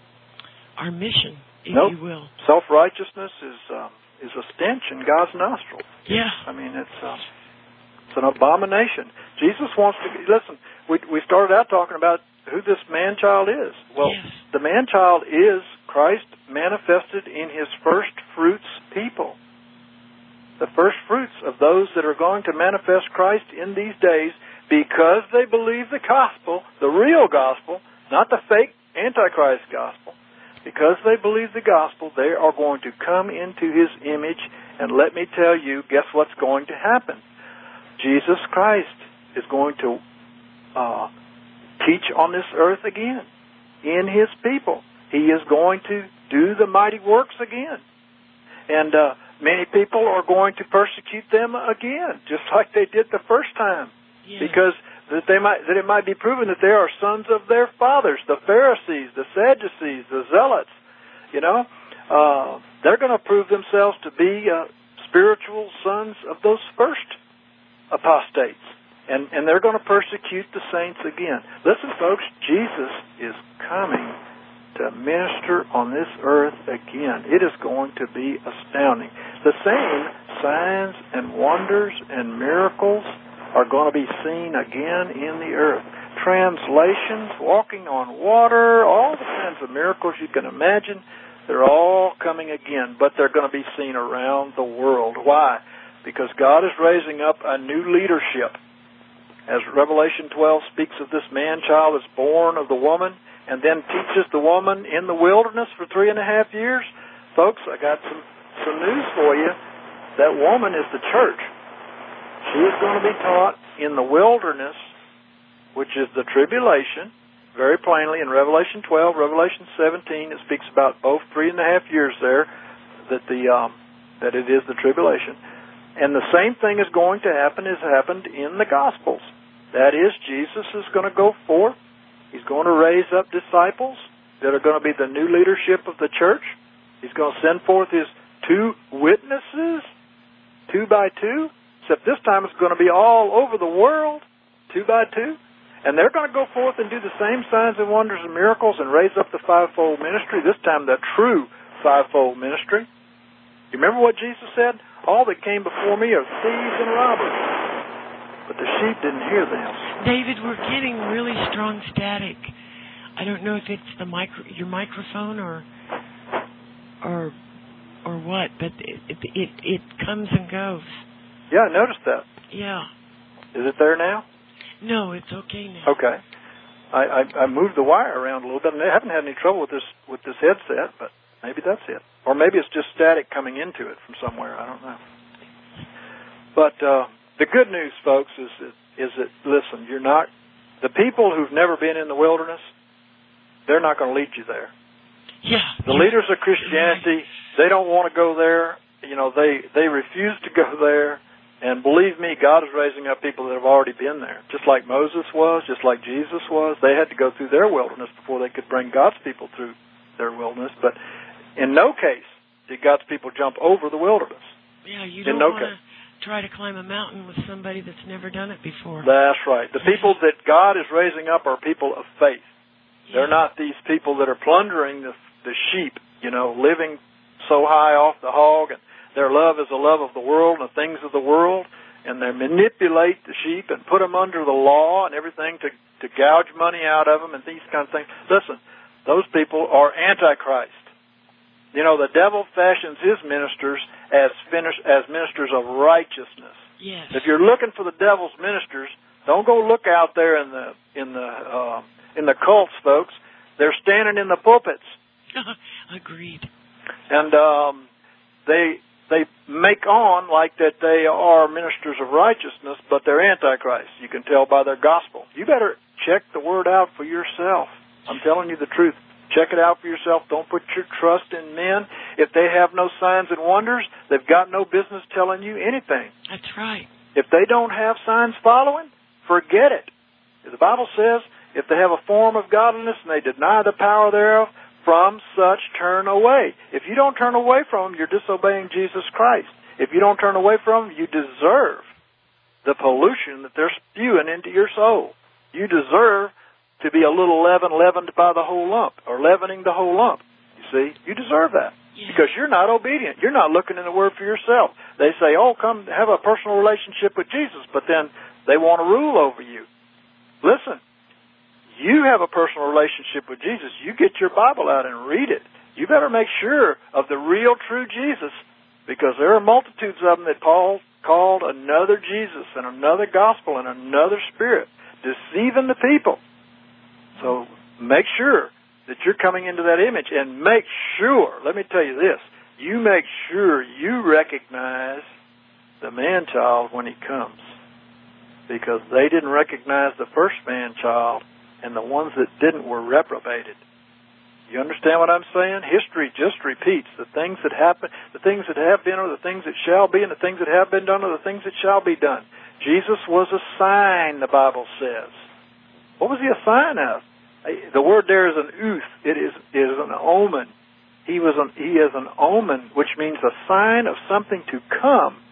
[SPEAKER 1] our mission, if
[SPEAKER 2] nope.
[SPEAKER 1] you will.
[SPEAKER 2] Self-righteousness is um, is a stench in God's nostril.
[SPEAKER 1] Yeah.
[SPEAKER 2] I mean, it's um, it's an abomination. Jesus wants to listen. We we started out talking about who this man-child is. Well,
[SPEAKER 1] Yes.
[SPEAKER 2] the man-child is Christ manifested in His first fruits people. The first fruits of those that are going to manifest Christ in these days because they believe the gospel, the real gospel, not the fake Antichrist gospel. Because they believe the gospel, they are going to come into His image, and let me tell you, guess what's going to happen? Jesus Christ is going to uh, teach on this earth again in His people. He is going to do the mighty works again. And uh, many people are going to persecute them again, just like they did the first time.
[SPEAKER 1] Yeah.
[SPEAKER 2] Because that they might that it might be proven that they are sons of their fathers, the Pharisees, the Sadducees, the Zealots. You know, uh, they're going to prove themselves to be uh, spiritual sons of those first apostates, and and they're going to persecute the saints again. Listen, folks, Jesus is coming to minister on this earth again. It is going to be astounding. The same signs and wonders and miracles are going to be seen again in the earth. Translations, walking on water, all the kinds of miracles you can imagine, they're all coming again, but they're going to be seen around the world. Why? Because God is raising up a new leadership. As Revelation twelve speaks of this man-child that's born of the woman and then teaches the woman in the wilderness for three and a half years. Folks, I got some, some news for you. That woman is the church. She is going to be taught in the wilderness, which is the tribulation, very plainly in Revelation twelve, Revelation seventeen. It speaks about both three and a half years there, that the um, that it is the tribulation. And the same thing is going to happen as happened in the Gospels. That is, Jesus is going to go forth. He's going to raise up disciples that are going to be the new leadership of the church. He's going to send forth His two witnesses, two by two. Except this time it's going to be all over the world, two by two. And they're going to go forth and do the same signs and wonders and miracles and raise up the fivefold ministry, this time the true fivefold ministry. You remember what Jesus said? All that came before me are thieves and robbers, but the sheep didn't hear them.
[SPEAKER 1] David, we're getting really strong static. I don't know if it's the micro, your microphone or or or what, but it it it, it comes and goes.
[SPEAKER 2] Yeah, I noticed that.
[SPEAKER 1] Yeah.
[SPEAKER 2] Is it there now?
[SPEAKER 1] No, it's okay now.
[SPEAKER 2] Okay. I, I, I moved the wire around a little bit, and I haven't had any trouble with this with this headset, but maybe that's it. Or maybe it's just static coming into it from somewhere. I don't know. But uh, the good news, folks, is that, is that, listen, you're not, the people who've never been in the wilderness, they're not going to lead you there.
[SPEAKER 1] Yeah.
[SPEAKER 2] The leaders of Christianity, they don't want to go there. You know, they, they refuse to go there. And believe me, God is raising up people that have already been there. Just like Moses was, just like Jesus was. They had to go through their wilderness before they could bring God's people through their wilderness. But in no case did God's people jump over the wilderness.
[SPEAKER 1] Yeah, you don't
[SPEAKER 2] no
[SPEAKER 1] want to try to climb a mountain with somebody that's never done it before.
[SPEAKER 2] That's right. The people that God is raising up are people of faith.
[SPEAKER 1] Yeah.
[SPEAKER 2] They're not these people that are plundering the, the sheep, you know, living so high off the hog, and their love is the love of the world and the things of the world, and they manipulate the sheep and put them under the law and everything to, to gouge money out of them and these kinds of things. Listen, those people are Antichrist. You know, the devil fashions his ministers as finish, as ministers of righteousness.
[SPEAKER 1] Yes.
[SPEAKER 2] If you're looking for the devil's ministers, don't go look out there in the in the uh, in the cults, folks. They're standing in the pulpits.
[SPEAKER 1] Agreed.
[SPEAKER 2] And um, they. They make on like that they are ministers of righteousness, but they're Antichrist. You can tell by their gospel. You better check the word out for yourself. I'm telling you the truth. Check it out for yourself. Don't put your trust in men. If they have no signs and wonders, they've got no business telling you anything.
[SPEAKER 1] That's right.
[SPEAKER 2] If they don't have signs following, forget it. The Bible says, if they have a form of godliness and they deny the power thereof, from such turn away. If you don't turn away from them, you're disobeying Jesus Christ. If you don't turn away from them, you deserve the pollution that they're spewing into your soul. You deserve to be a little leaven leavened by the whole lump, or leavening the whole lump. You see, you deserve that. Yeah. Because you're not obedient. You're not looking in the Word for yourself. They say, oh, come have a personal relationship with Jesus, but then they want to rule over you. Listen. You have a personal relationship with Jesus. You get your Bible out and read it. You better make sure of the real, true Jesus, because there are multitudes of them that Paul called another Jesus and another gospel and another spirit, deceiving the people. So make sure that you're coming into that image, and make sure, let me tell you this, you make sure you recognize the man-child when he comes, because they didn't recognize the first man-child, and the ones that didn't were reprobated. You understand what I'm saying? History just repeats. The things that happen, the things that have been are the things that shall be, and the things that have been done are the things that shall be done. Jesus was a sign, the Bible says. What was he a sign of? The word there is an ooth. It is, is an omen. He was an, he is an omen, which means a sign of something to come.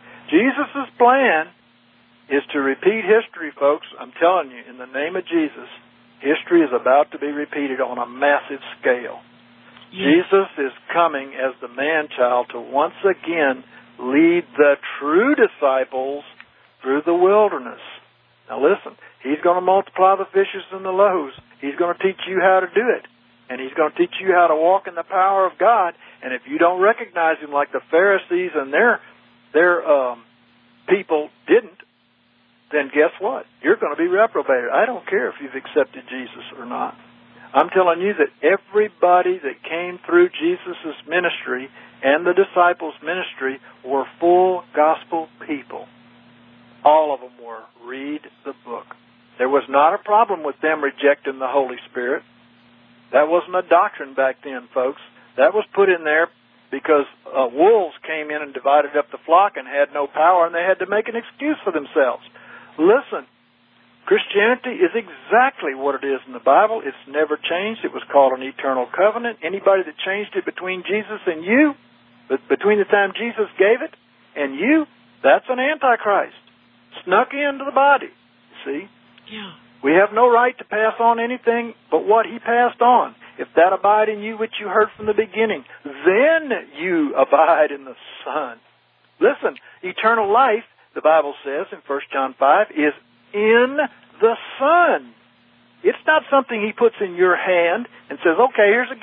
[SPEAKER 2] Jesus' plan is to repeat history, folks. I'm telling you, in the name of Jesus, history is about to be repeated on a massive scale. Yes. Jesus is coming as the man-child to once again lead the true disciples through the wilderness. Now listen, he's going to multiply the fishes and the loaves. He's going to teach you how to do it. And he's going to teach you how to walk in the power of God. And if you don't recognize him like the Pharisees and their, their um, people didn't, then guess what? You're going to be reprobated. I don't care if you've accepted Jesus or not. I'm telling you that everybody that came through Jesus' ministry and the disciples' ministry were full gospel people. All of them were. Read the book. There was not a problem with them rejecting the Holy Spirit. That wasn't a doctrine back then, folks. That was put in there because uh, wolves came in and divided up the flock and had no power, and they had to make an excuse for themselves. Listen, Christianity is exactly what it is in the Bible. It's never changed. It was called an eternal covenant. Anybody that changed it between Jesus and you, but between the time Jesus gave it and you, that's an Antichrist. Snuck into the body, see?
[SPEAKER 1] Yeah.
[SPEAKER 2] We have no right to pass on anything but what he passed on. If that abide in you which you heard from the beginning, then you abide in the Son. Listen, eternal life, the Bible says in First John five, is in the Son. It's not something he puts in your hand and says, okay, here's a gift.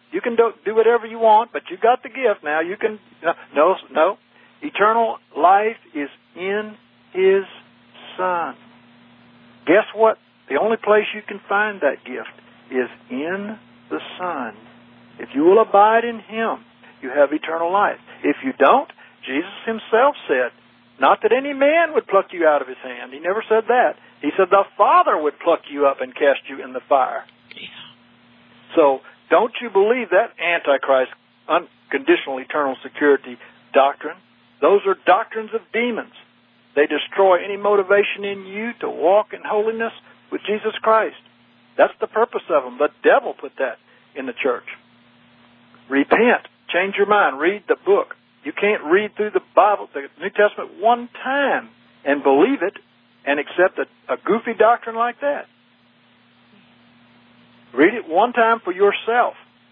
[SPEAKER 2] You can do, do whatever you want, but you got the gift now. You can, no, no. Eternal life is in His Son. Guess what? The only place you can find that gift is in the Son. If you will abide in Him, you have eternal life. If you don't, Jesus Himself said, not that any man would pluck you out of His hand. He never said that. He said the Father would pluck you up and cast you in the fire. Yeah. So, don't you believe that Antichrist unconditional eternal security doctrine. Those are doctrines of demons. They destroy any motivation in you to walk in holiness with Jesus Christ. That's the purpose of them. The devil put that in the church. Repent. Change your mind. Read the book. You can't read through the Bible, the New Testament, one time and believe it and accept a, a goofy doctrine like that. Read it one time for yourself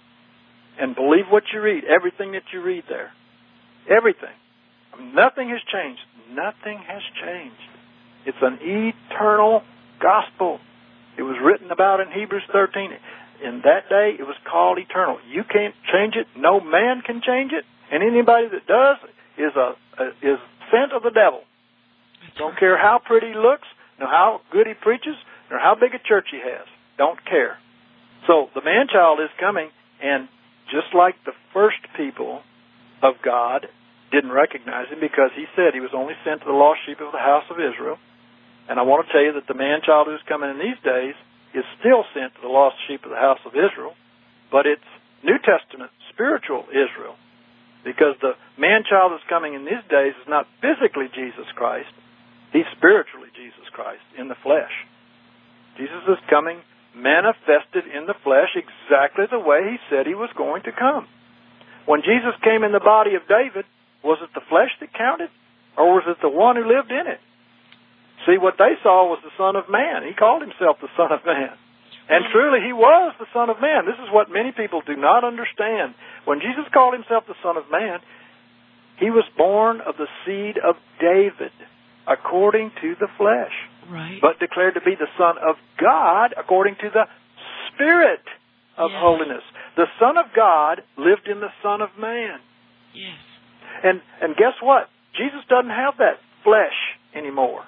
[SPEAKER 2] and believe what you read, everything that you read there. Everything. I mean, nothing has changed. Nothing has changed. It's an eternal gospel. It was written about in Hebrews thirteen. In that day, it was called eternal. You can't change it. No man can change it. And anybody that does is a, a is sent of the devil. Don't care how pretty he looks, nor how good he preaches, nor how big a church he has. Don't care. So the man-child is coming, and just like the first people of God didn't recognize him because he said he was only sent to the lost sheep of the house of Israel. And I want to tell you that the man-child who's coming in these days is still sent to the lost sheep of the house of Israel, but it's New Testament, spiritual Israel. Because the man-child that's coming in these days is not physically Jesus Christ. He's spiritually Jesus Christ in the flesh. Jesus is coming manifested in the flesh exactly the way He said He was going to come. When Jesus came in the body of David, was it the flesh that counted? Or was it the one who lived in it? See, what they saw was the Son of Man. He called Himself the Son of Man. And truly, He was the Son of Man. This is what many people do not understand. When Jesus called Himself the Son of Man, He was born of the seed of David, according to the flesh.
[SPEAKER 1] Right.
[SPEAKER 2] But declared to be the Son of God, according to the Spirit of
[SPEAKER 1] yes.
[SPEAKER 2] holiness. The Son of God lived in the Son of Man.
[SPEAKER 1] Yes.
[SPEAKER 2] And and guess what? Jesus doesn't have that flesh anymore.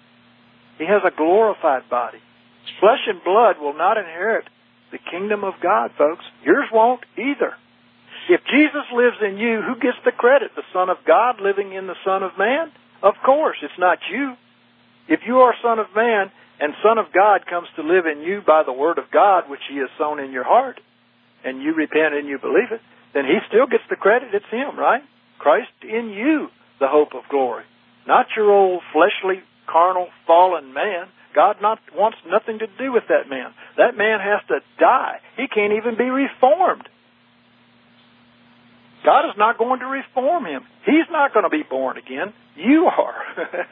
[SPEAKER 2] He has a glorified body. Flesh and blood will not inherit the kingdom of God, folks. Yours won't either. If Jesus lives in you, who gets the credit? The Son of God living in the Son of Man? Of course, it's not you. If you are Son of Man and Son of God comes to live in you by the Word of God, which He has sown in your heart, and you repent and you believe it, then He still gets the credit. It's Him, right? Christ in you, the hope of glory. Not your old fleshly, carnal, fallen man. God not wants nothing to do with that man. That man has to die. He can't even be reformed. God is not going to reform him. He's not going to be born again. You are.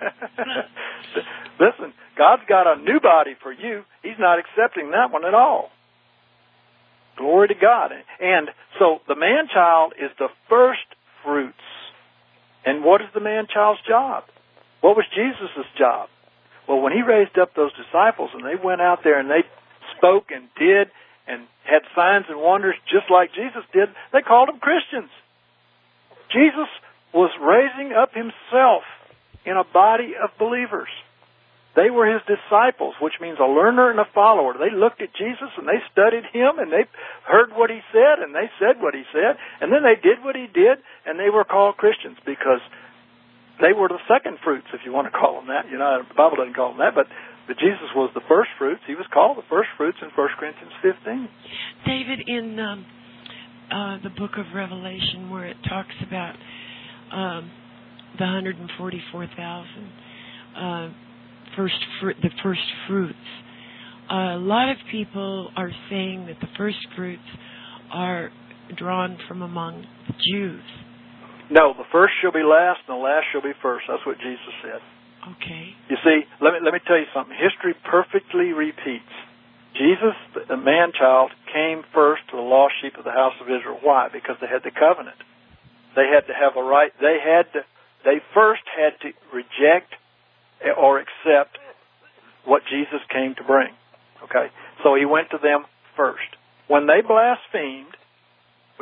[SPEAKER 2] Listen, God's got a new body for you. He's not accepting that one at all. Glory to God. And so the man-child is the first fruits. And what is the man-child's job? What was Jesus' job? Well, when He raised up those disciples and they went out there and they spoke and did and had signs and wonders just like Jesus did, they called them Christians. Jesus was raising up Himself in a body of believers. They were His disciples, which means a learner and a follower. They looked at Jesus and they studied Him and they heard what He said and they said what He said and then they did what He did and they were called Christians because they were the second fruits, if you want to call them that. You know, the Bible doesn't call them that, but, but Jesus was the first fruits. He was called the first fruits in First Corinthians fifteen.
[SPEAKER 1] David, in um, uh, the book of Revelation where it talks about um, the one hundred forty-four thousand uh, first fru- the first fruits, uh, a lot of people are saying that the first fruits are drawn from among the Jews.
[SPEAKER 2] No, the first shall be last, and the last shall be first. That's what Jesus said.
[SPEAKER 1] Okay.
[SPEAKER 2] You see, let me let me tell you something. History perfectly repeats. Jesus, the man-child, came first to the lost sheep of the house of Israel. Why? Because they had the covenant. They had to have a right. They had to. They first had to reject or accept what Jesus came to bring. Okay. So He went to them first. When they blasphemed,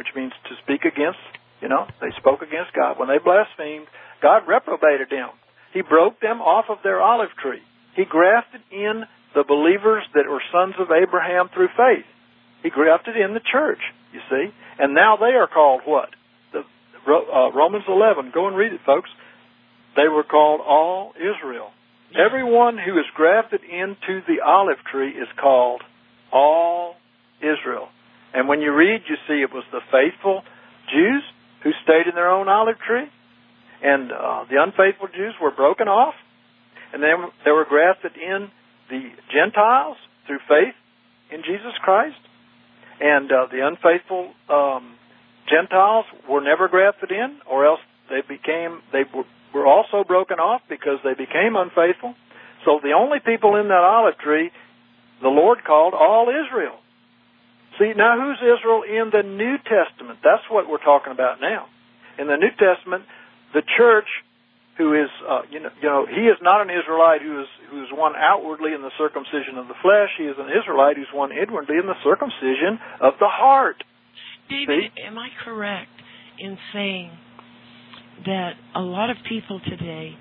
[SPEAKER 2] means to speak against, you know, they spoke against God. When they blasphemed, God reprobated them. He broke them off of their olive tree. He grafted in the believers that were sons of Abraham through faith. He grafted in the church, you see. And now they are called what? The, uh, Romans eleven. Go and read it, folks. They were called all Israel. Yeah. Everyone who is grafted into the olive tree is called all Israel. And when you read, you see it was the faithful Jews who stayed in their own olive tree, and uh, the unfaithful Jews were broken off, and then they were grafted in the Gentiles through faith in Jesus Christ, and uh, the unfaithful um, Gentiles were never grafted in, or else they became they were, were also broken off because they became unfaithful. So the only people in that olive tree, the Lord called all Israel. See, now who's Israel in the New Testament? That's what we're talking about now. In the New Testament, the church, who is, uh, you know, you know, he is not an Israelite who is who is one outwardly in the circumcision of the flesh. He is an Israelite who's one inwardly in the circumcision of the heart.
[SPEAKER 1] David,
[SPEAKER 2] See?
[SPEAKER 1] am I correct in saying that a lot of people today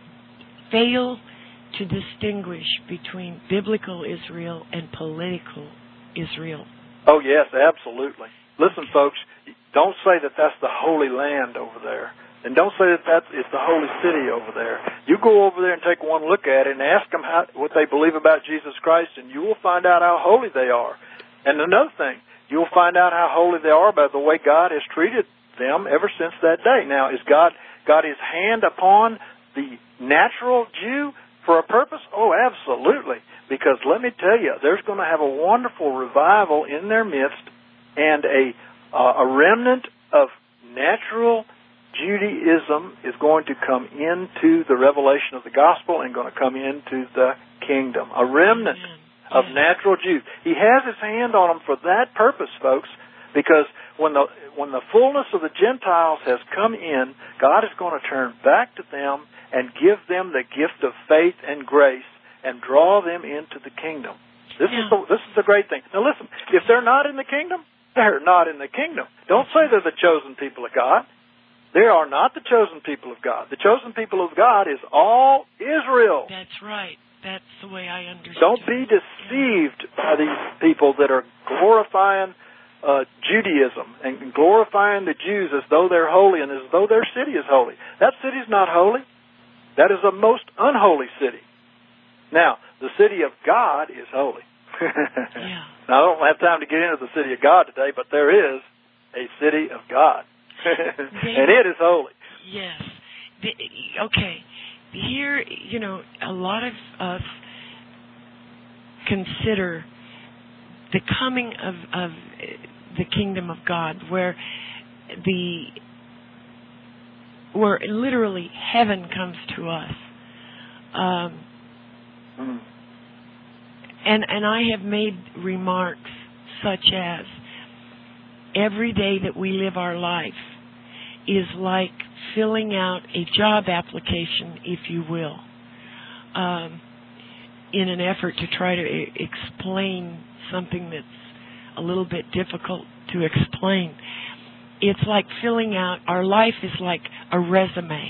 [SPEAKER 1] fail to distinguish between biblical Israel and political Israel?
[SPEAKER 2] Oh, yes, absolutely. Listen, folks, don't say that that's the Holy Land over there. And don't say that that is the Holy City over there. You go over there and take one look at it and ask them how, what they believe about Jesus Christ, and you will find out how holy they are. And another thing, you'll find out how holy they are by the way God has treated them ever since that day. Now, is God got His hand upon the natural Jew for a purpose? Oh, absolutely. Because let me tell you, there's going to have a wonderful revival in their midst, and a uh, a remnant of natural Judaism is going to come into the revelation of the gospel and going to come into the kingdom. A remnant Amen. Of natural Jews. He has His hand on them for that purpose, folks, because when the when the fullness of the Gentiles has come in, God is going to turn back to them and give them the gift of faith and grace and draw them into the kingdom. This yeah. is the, this is the great thing. Now listen, if they're not in the kingdom, they're not in the kingdom. Don't say they're the chosen people of God. They are not the chosen people of God. The chosen people of God is all Israel.
[SPEAKER 1] That's right. That's the way I understand.
[SPEAKER 2] Don't be deceived by these people that are glorifying uh, Judaism and glorifying the Jews as though they're holy and as though their city is holy. That city is not holy. That is a most unholy city. Now, the city of God is holy.
[SPEAKER 1] yeah.
[SPEAKER 2] Now, I don't have time to get into the city of God today, but there is a city of God. and it is holy.
[SPEAKER 1] Yes. The, okay. Here, you know, a lot of us consider the coming of, of the kingdom of God, where the where literally heaven comes to us. Um,
[SPEAKER 2] mm.
[SPEAKER 1] And and I have made remarks such as, every day that we live our life is like filling out a job application, if you will, um, in an effort to try to I- explain something that's a little bit difficult to explain. It's like filling out, our life is like a resume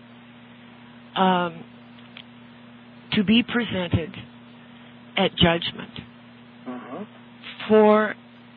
[SPEAKER 1] um, to be presented at judgment
[SPEAKER 2] mm-hmm.
[SPEAKER 1] for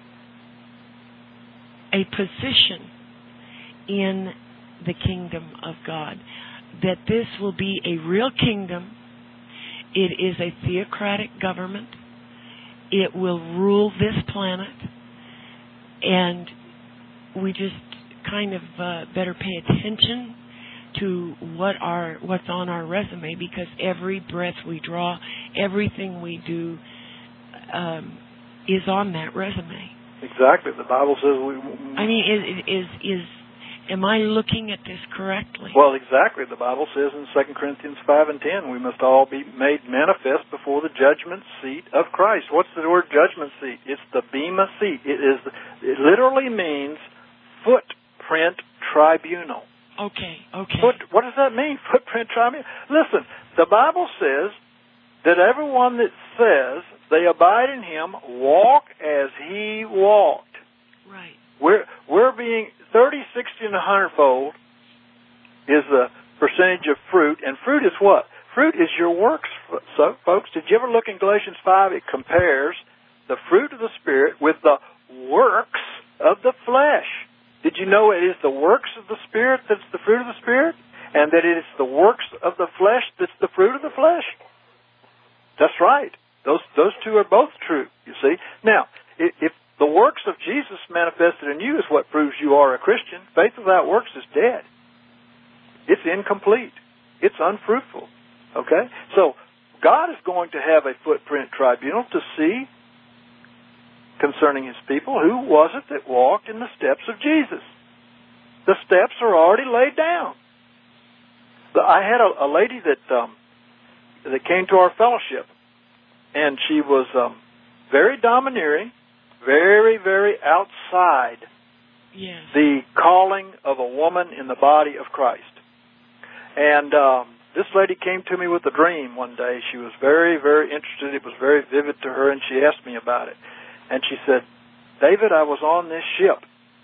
[SPEAKER 1] a position in the kingdom of God. That this will be a real kingdom. It is a theocratic government. It will rule this planet. And we just kind of uh, better pay attention to what our what's on our resume, because every breath we draw, everything we do um, is on that resume.
[SPEAKER 2] Exactly. The Bible says we...
[SPEAKER 1] I mean, is, is, is, am I looking at this correctly?
[SPEAKER 2] Well, exactly. The Bible says in Second Corinthians five and ten, we must all be made manifest before the judgment seat of Christ. What's the word judgment seat? It's the bema seat. It is. It literally means footprint tribunal.
[SPEAKER 1] Okay, okay.
[SPEAKER 2] Foot, what does that mean, footprint tribunal? Listen, the Bible says that everyone that says they abide in Him walk as He walked.
[SPEAKER 1] Right.
[SPEAKER 2] we're we're being thirty, sixty, and a hundredfold is the percentage of fruit, and fruit is what? Fruit is your works. So, folks, did you ever look in Galatians five? It compares the fruit of the Spirit with the works of the flesh. Did you know it is the works of the Spirit that's the fruit of the Spirit, and that it is the works of the flesh that's the fruit of the flesh? That's right. Those those two are both true, you see. Now, if, if the works of Jesus manifested in you is what proves you are a Christian, faith without works is dead. It's incomplete. It's unfruitful. Okay? So, God is going to have a footprint tribunal to see concerning His people, who was it that walked in the steps of Jesus? The steps are already laid down. I had a, a lady that um, that came to our fellowship, and she was um, very domineering, very, very outside
[SPEAKER 1] yes.
[SPEAKER 2] the calling of a woman in the body of Christ. And um, this lady came to me with a dream one day. She was very, very interested. It was very vivid to her, and she asked me about it. And she said, David, I was on this ship,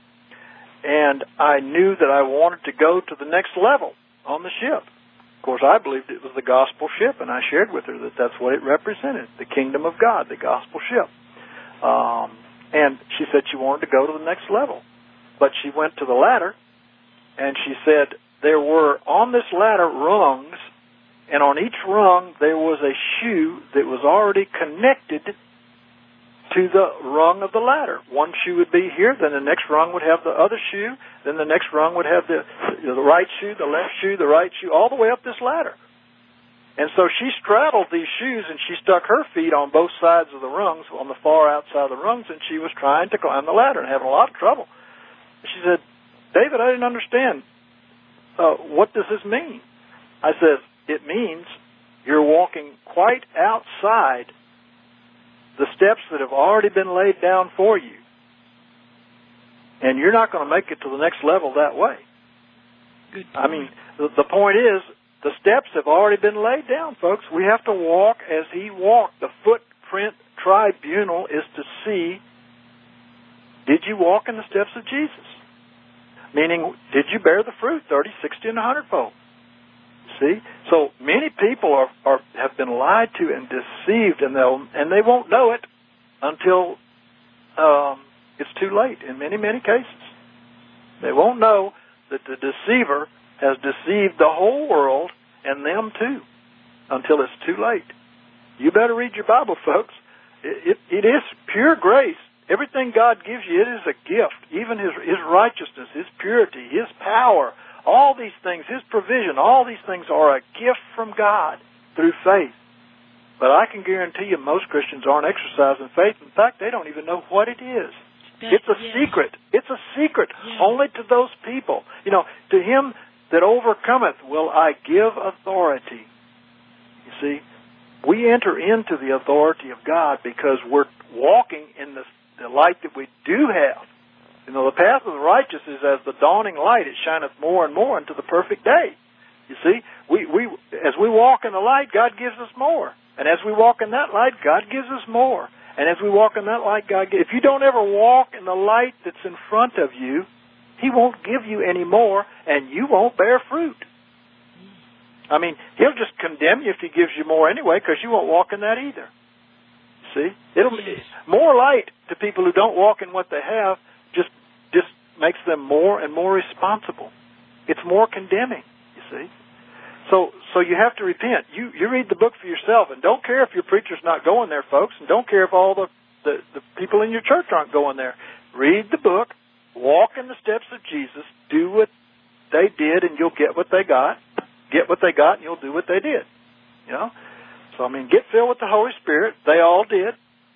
[SPEAKER 2] and I knew that I wanted to go to the next level on the ship. Of course, I believed it was the gospel ship, and I shared with her that that's what it represented, the kingdom of God, the gospel ship. Um, and she said she wanted to go to the next level. But she went to the ladder, and she said there were on this ladder rungs, and on each rung there was a shoe that was already connected to the rung of the ladder. One shoe would be here, then the next rung would have the other shoe, then the next rung would have the, the right shoe, the left shoe, the right shoe, all the way up this ladder. And so she straddled these shoes, and she stuck her feet on both sides of the rungs, on the far outside of the rungs, and she was trying to climb the ladder and having a lot of trouble. She said, David, I didn't understand. Uh, what does this mean? I said, it means you're walking quite outside the steps that have already been laid down for you. And you're not going to make it to the next level that way.
[SPEAKER 1] Good
[SPEAKER 2] I mean, the, the point is, the steps have already been laid down, folks. We have to walk as He walked. The footprint tribunal is to see, did you walk in the steps of Jesus? Meaning, did you bear the fruit, thirty, sixty, and a hundredfold? See? So many people are, are have been lied to and deceived, and they'll and they won't know it until um, it's too late. In many, many cases, they won't know that the deceiver has deceived the whole world and them too, until it's too late. You better read your Bible, folks. It, it, it is pure grace. Everything God gives you, it is a gift. Even His His righteousness, His purity, His power. All these things, His provision, all these things are a gift from God through faith. But I can guarantee you most Christians aren't exercising faith. In fact, they don't even know what it is. That, it's a yes. secret. It's a secret yes. only to those people. You know, to him that overcometh will I give authority. You see, we enter into the authority of God because we're walking in the, the light that we do have. You know, the path of the righteous is as the dawning light. It shineth more and more into the perfect day. You see, we, we as we walk in the light, God gives us more. And as we walk in that light, God gives us more. And as we walk in that light, God gives... If you don't ever walk in the light that's in front of you, He won't give you any more, and you won't bear fruit. I mean, He'll just condemn you if He gives you more anyway, because you won't walk in that either. See? It'll be more light to people who don't walk in what they have. Just just makes them more and more responsible. It's more condemning, you see. So so you have to repent. You you read the book for yourself, and don't care if your preacher's not going there, folks, and don't care if all the, the, the people in your church aren't going there. Read the book, walk in the steps of Jesus, do what they did, and you'll get what they got. Get what they got, and you'll do what they did. You know? So, I mean, get filled with the Holy Spirit. They all did.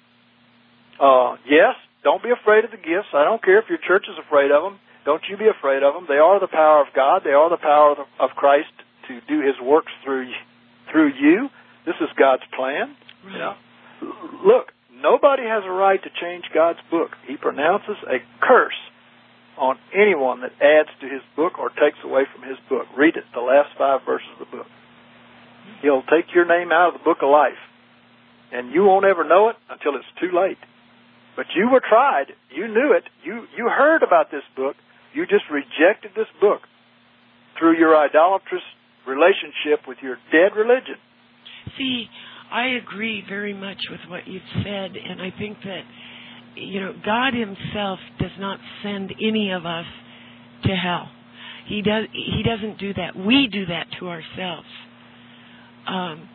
[SPEAKER 2] Uh, yes, don't be afraid of the gifts. I don't care if your church is afraid of them. Don't you be afraid of them. They are the power of God. They are the power of, the, of Christ to do His works through through you. This is God's plan. Right. You know? Look, nobody has a right to change God's book. He pronounces a curse on anyone that adds to His book or takes away from His book. Read it, the last five verses of the book. He'll take your name out of the book of life, and you won't ever know it until it's too late. But you were tried. You knew it. You, you heard about this book. You just rejected this book through your idolatrous relationship with your dead religion.
[SPEAKER 1] See, I agree very much with what you've said, and I think that, you know, God himself does not send any of us to hell. He does. He doesn't do that. We do that to ourselves. Um,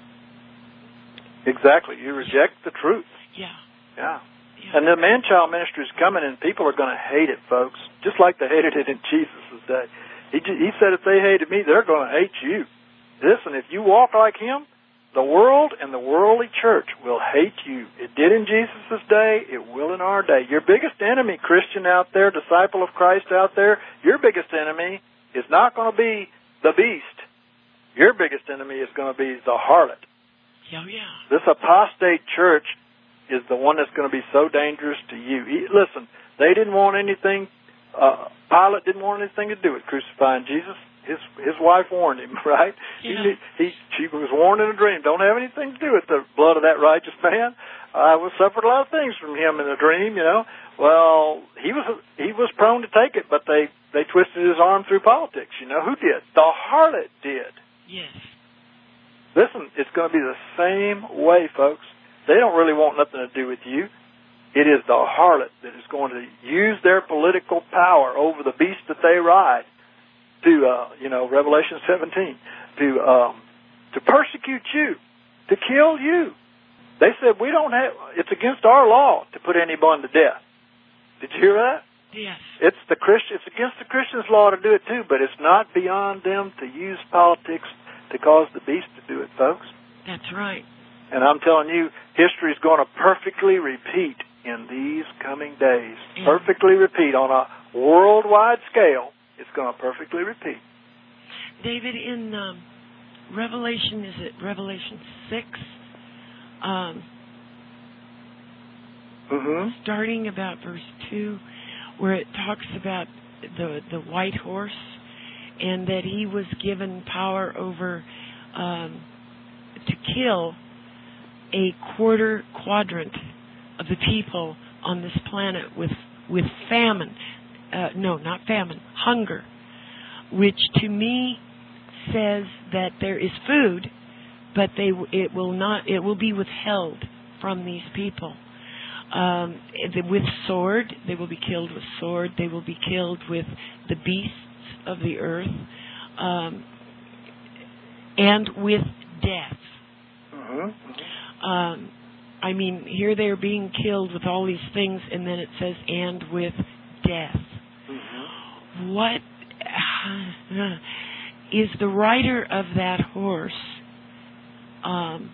[SPEAKER 2] exactly. You reject the truth.
[SPEAKER 1] Yeah.
[SPEAKER 2] Yeah.
[SPEAKER 1] Yeah.
[SPEAKER 2] And the man-child ministry is coming, and people are going to hate it, folks, just like they hated it in Jesus' day. He, he said if they hated me, they're going to hate you. Listen, if you walk like him, the world and the worldly church will hate you. It did in Jesus' day. It will in our day. Your biggest enemy, Christian out there, disciple of Christ out there, your biggest enemy is not going to be the beast. Your biggest enemy is going to be the harlot.
[SPEAKER 1] Oh, yeah.
[SPEAKER 2] This apostate church is the one that's going to be so dangerous to you. He, listen, they didn't want anything, uh, Pilate didn't want anything to do with crucifying Jesus. His his wife warned him, right?
[SPEAKER 1] Yeah.
[SPEAKER 2] He, he She was warned in a dream, don't have anything to do with the blood of that righteous man. I was suffered a lot of things from him in a dream, you know. Well, he was he was prone to take it, but they, they twisted his arm through politics. You know, who did? The harlot did.
[SPEAKER 1] Yes.
[SPEAKER 2] Listen, it's going to be the same way, folks. They don't really want nothing to do with you. It is the harlot that is going to use their political power over the beast that they ride to, uh, you know, Revelation seventeen, to um, to persecute you, to kill you. They said we don't have. It's against our law to put anyone to death. Did you hear that?
[SPEAKER 1] Yes.
[SPEAKER 2] It's the Christian. It's against the Christians' law to do it too, but it's not beyond them to use politics to cause the beast to do it, folks.
[SPEAKER 1] That's right.
[SPEAKER 2] And I'm telling you, history is going to perfectly repeat in these coming days.
[SPEAKER 1] Yeah.
[SPEAKER 2] Perfectly repeat on a worldwide scale. It's going to perfectly repeat.
[SPEAKER 1] David, in um, Revelation, is it Revelation six? Um,
[SPEAKER 2] mm-hmm.
[SPEAKER 1] Starting about verse two, where it talks about the the white horse, and that he was given power over um, to kill a quarter quadrant of the people on this planet with with famine. Uh, no, not famine, hunger, which to me says that there is food, but they it will not it will be withheld from these people. Um, with sword, they will be killed with sword. They will be killed with the beasts of the earth, um, and with death.
[SPEAKER 2] Mm-hmm.
[SPEAKER 1] Um, I mean, here they're being killed with all these things, and then it says, and with death. Mm-hmm. What uh, is the rider of that horse? Um,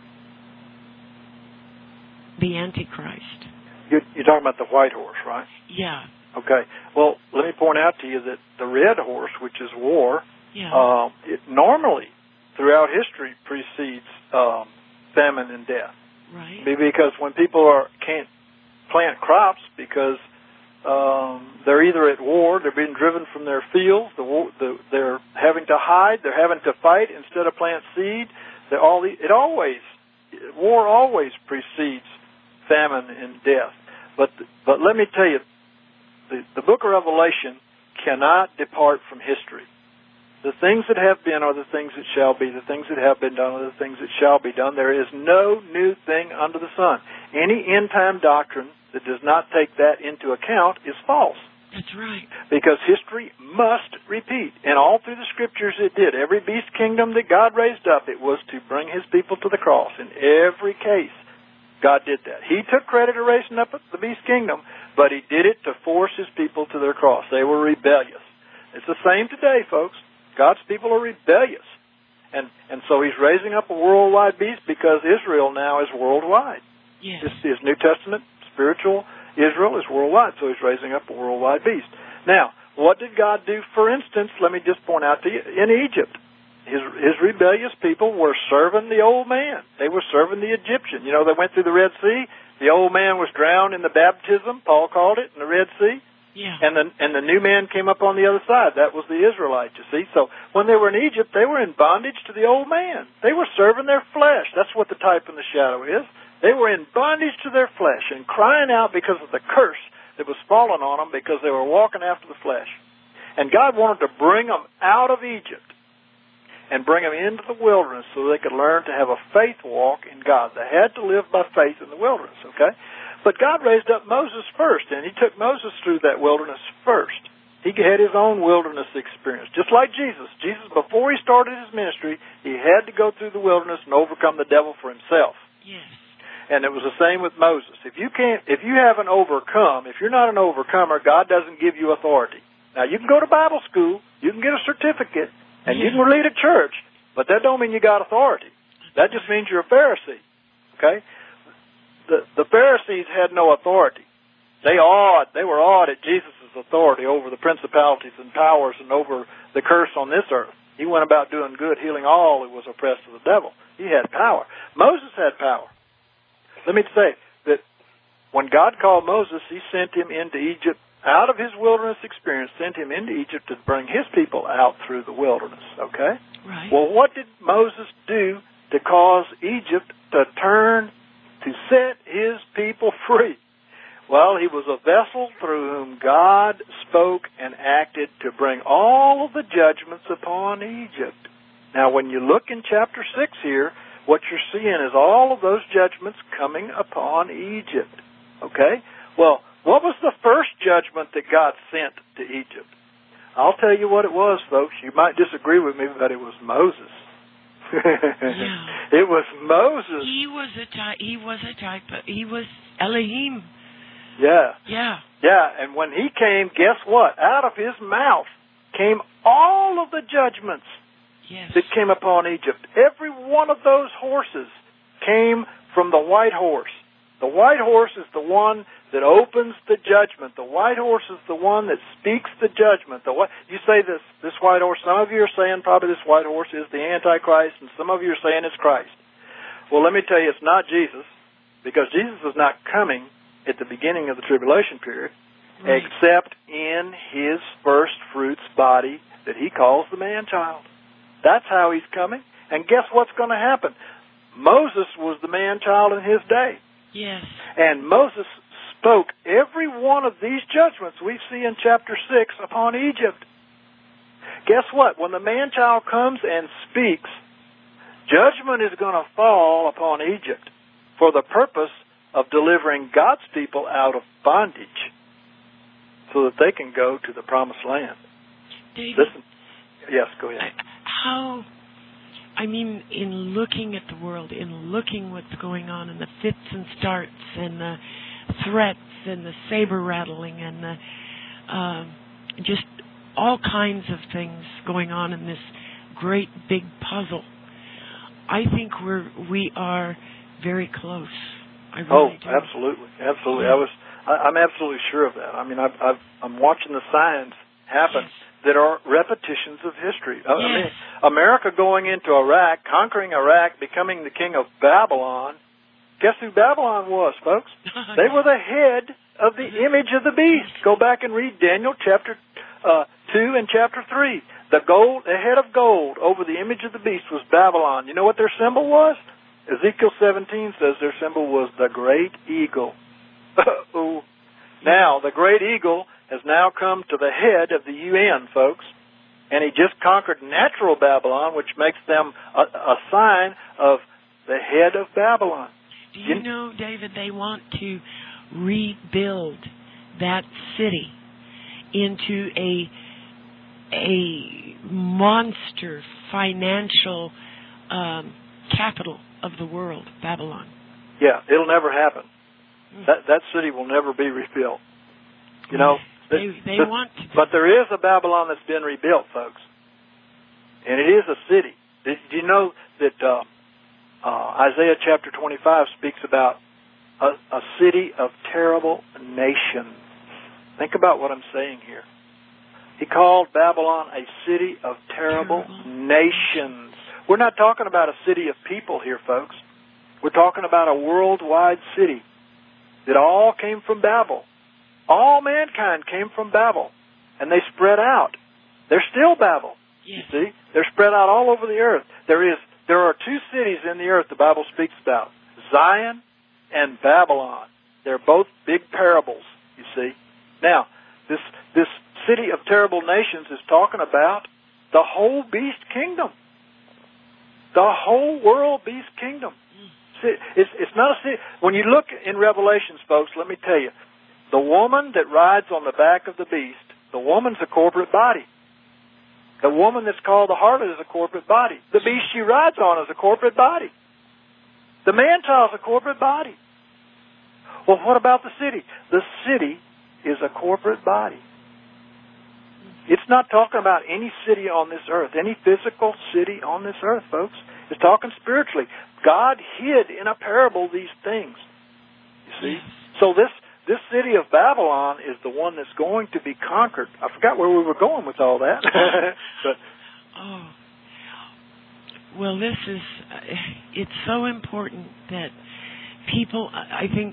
[SPEAKER 1] the Antichrist.
[SPEAKER 2] You're, you're talking about the white horse, right?
[SPEAKER 1] Yeah.
[SPEAKER 2] Okay. Well, let me point out to you that the red horse, which is war,
[SPEAKER 1] yeah.
[SPEAKER 2] uh, it normally, throughout history, precedes um, famine and death.
[SPEAKER 1] Right.
[SPEAKER 2] Because when people are can't plant crops because um, they're either at war, they're being driven from their fields, the, war, the, they're having to hide, they're having to fight instead of plant seed. They're all it always war always precedes famine and death. But but let me tell you, the, the book of Revelation cannot depart from history. The things that have been are the things that shall be. The things that have been done are the things that shall be done. There is no new thing under the sun. Any end-time doctrine that does not take that into account is false.
[SPEAKER 1] That's right.
[SPEAKER 2] Because history must repeat. And all through the Scriptures it did. Every beast kingdom that God raised up, it was to bring His people to the cross. In every case, God did that. He took credit of raising up the beast kingdom, but He did it to force His people to their cross. They were rebellious. It's the same today, folks. God's people are rebellious. And and so He's raising up a worldwide beast because Israel now is worldwide.
[SPEAKER 1] Yes.
[SPEAKER 2] His, his New Testament, spiritual Israel is worldwide, so He's raising up a worldwide beast. Now, what did God do, for instance, let me just point out to you, in Egypt? His, his rebellious people were serving the old man. They were serving the Egyptian. You know, they went through the Red Sea. The old man was drowned in the baptism, Paul called it, in the Red Sea.
[SPEAKER 1] Yeah.
[SPEAKER 2] And the and the new man came up on the other side. That was the Israelites, you see. So when they were in Egypt, they were in bondage to the old man. They were serving their flesh. That's what the type and the shadow is. They were in bondage to their flesh and crying out because of the curse that was falling on them because they were walking after the flesh. And God wanted to bring them out of Egypt and bring them into the wilderness so they could learn to have a faith walk in God. They had to live by faith in the wilderness, okay? But God raised up Moses first, and he took Moses through that wilderness first. He had his own wilderness experience, just like Jesus. Jesus, before he started his ministry, he had to go through the wilderness and overcome the devil for himself.
[SPEAKER 1] Yes.
[SPEAKER 2] And it was the same with Moses. If you can't, if you haven't overcome, if you're not an overcomer, God doesn't give you authority. Now, you can go to Bible school, you can get a certificate, and yeah. you can lead a church, but that don't mean you got authority. That just means you're a Pharisee, okay? The, the Pharisees had no authority. They awed, they were awed at Jesus' authority over the principalities and powers and over the curse on this earth. He went about doing good, healing all who was oppressed of the devil. He had power. Moses had power. Let me say that when God called Moses, he sent him into Egypt, out of his wilderness experience, sent him into Egypt to bring his people out through the wilderness, okay?
[SPEAKER 1] Right.
[SPEAKER 2] Well, what did Moses do to cause Egypt to turn, to set his people free? Well, he was a vessel through whom God spoke and acted to bring all of the judgments upon Egypt. Now, when you look in chapter six here, what you're seeing is all of those judgments coming upon Egypt, okay? Well, what was the first judgment that God sent to Egypt? I'll tell you what it was, folks. You might disagree with me, but it was Moses.
[SPEAKER 1] Yeah.
[SPEAKER 2] It was Moses.
[SPEAKER 1] He was a type. He was a type. He was Elohim.
[SPEAKER 2] Yeah.
[SPEAKER 1] Yeah.
[SPEAKER 2] Yeah, and when he came, guess what? Out of his mouth came all of the judgments
[SPEAKER 1] yes.
[SPEAKER 2] that came upon Egypt. Every one of those horses came from the white horse. The white horse is the one that opens the judgment. The white horse is the one that speaks the judgment. The white, you say this, this white horse, some of you are saying probably this white horse is the Antichrist, and some of you are saying it's Christ. Well, let me tell you, it's not Jesus, because Jesus is not coming at the beginning of the tribulation period, right. except in his first fruits body that he calls the man-child. That's how he's coming. And guess what's going to happen? Moses was the man-child in his day.
[SPEAKER 1] Yes.
[SPEAKER 2] And Moses spoke every one of these judgments we see in chapter six upon Egypt. Guess what? When the man-child comes and speaks, judgment is going to fall upon Egypt for the purpose of delivering God's people out of bondage so that they can go to the promised land.
[SPEAKER 1] David,
[SPEAKER 2] Listen. Yes, go ahead.
[SPEAKER 1] How... I mean, in looking at the world, in looking what's going on, and the fits and starts, and the threats, and the saber rattling, and the uh, just all kinds of things going on in this great big puzzle, I think we're we are very close. I really
[SPEAKER 2] oh,
[SPEAKER 1] do.
[SPEAKER 2] absolutely, absolutely.
[SPEAKER 1] Yeah.
[SPEAKER 2] I was, I, I'm absolutely sure of that. I mean, I've, I've, I'm watching the signs happen.
[SPEAKER 1] Yes.
[SPEAKER 2] That are repetitions of history.
[SPEAKER 1] Yes.
[SPEAKER 2] I mean, America going into Iraq, conquering Iraq, becoming the king of Babylon. Guess who Babylon was, folks? They were the head of the image of the beast. Go back and read Daniel chapter uh, two and chapter three. The gold, the head of gold over the image of the beast was Babylon. You know what their symbol was? Ezekiel seventeen says their symbol was the great eagle. Ooh. Now, the great eagle has now come to the head of the U N, folks. And he just conquered natural Babylon, which makes them a, a sign of the head of Babylon.
[SPEAKER 1] Do you, you know, David, they want to rebuild that city into a a monster financial um, capital of the world, Babylon.
[SPEAKER 2] Yeah, it'll never happen. Mm. That that city will never be rebuilt. You know.
[SPEAKER 1] They, they
[SPEAKER 2] the,
[SPEAKER 1] want to.
[SPEAKER 2] But there is a Babylon that's been rebuilt, folks. And it is a city. Did you know that uh, uh, Isaiah chapter twenty-five speaks about a, a city of terrible nations? Think about what I'm saying here. He called Babylon a city of terrible, terrible nations. We're not talking about a city of people here, folks. We're talking about a worldwide city that all came from Babel. All mankind came from Babel, and they spread out. They're still Babel.
[SPEAKER 1] Yes.
[SPEAKER 2] You see? They're spread out all over the earth. There is there are two cities in the earth the Bible speaks about, Zion and Babylon. They're both big parables, you see. Now, this this city of terrible nations is talking about the whole beast kingdom. The whole world beast kingdom. It's, it's not a city. When you look in Revelations, folks, let me tell you, the woman that rides on the back of the beast, the woman's a corporate body. The woman that's called the harlot is a corporate body. The beast she rides on is a corporate body. The man-child is a corporate body. Well, what about the city? The city is a corporate body. It's not talking about any city on this earth, any physical city on this earth, folks. It's talking spiritually. God hid in a parable these things. You see? So this this city of Babylon is the one that's going to be conquered. I forgot where we were going with all that. but
[SPEAKER 1] oh. Well, this is, uh, it's so important that people, I think,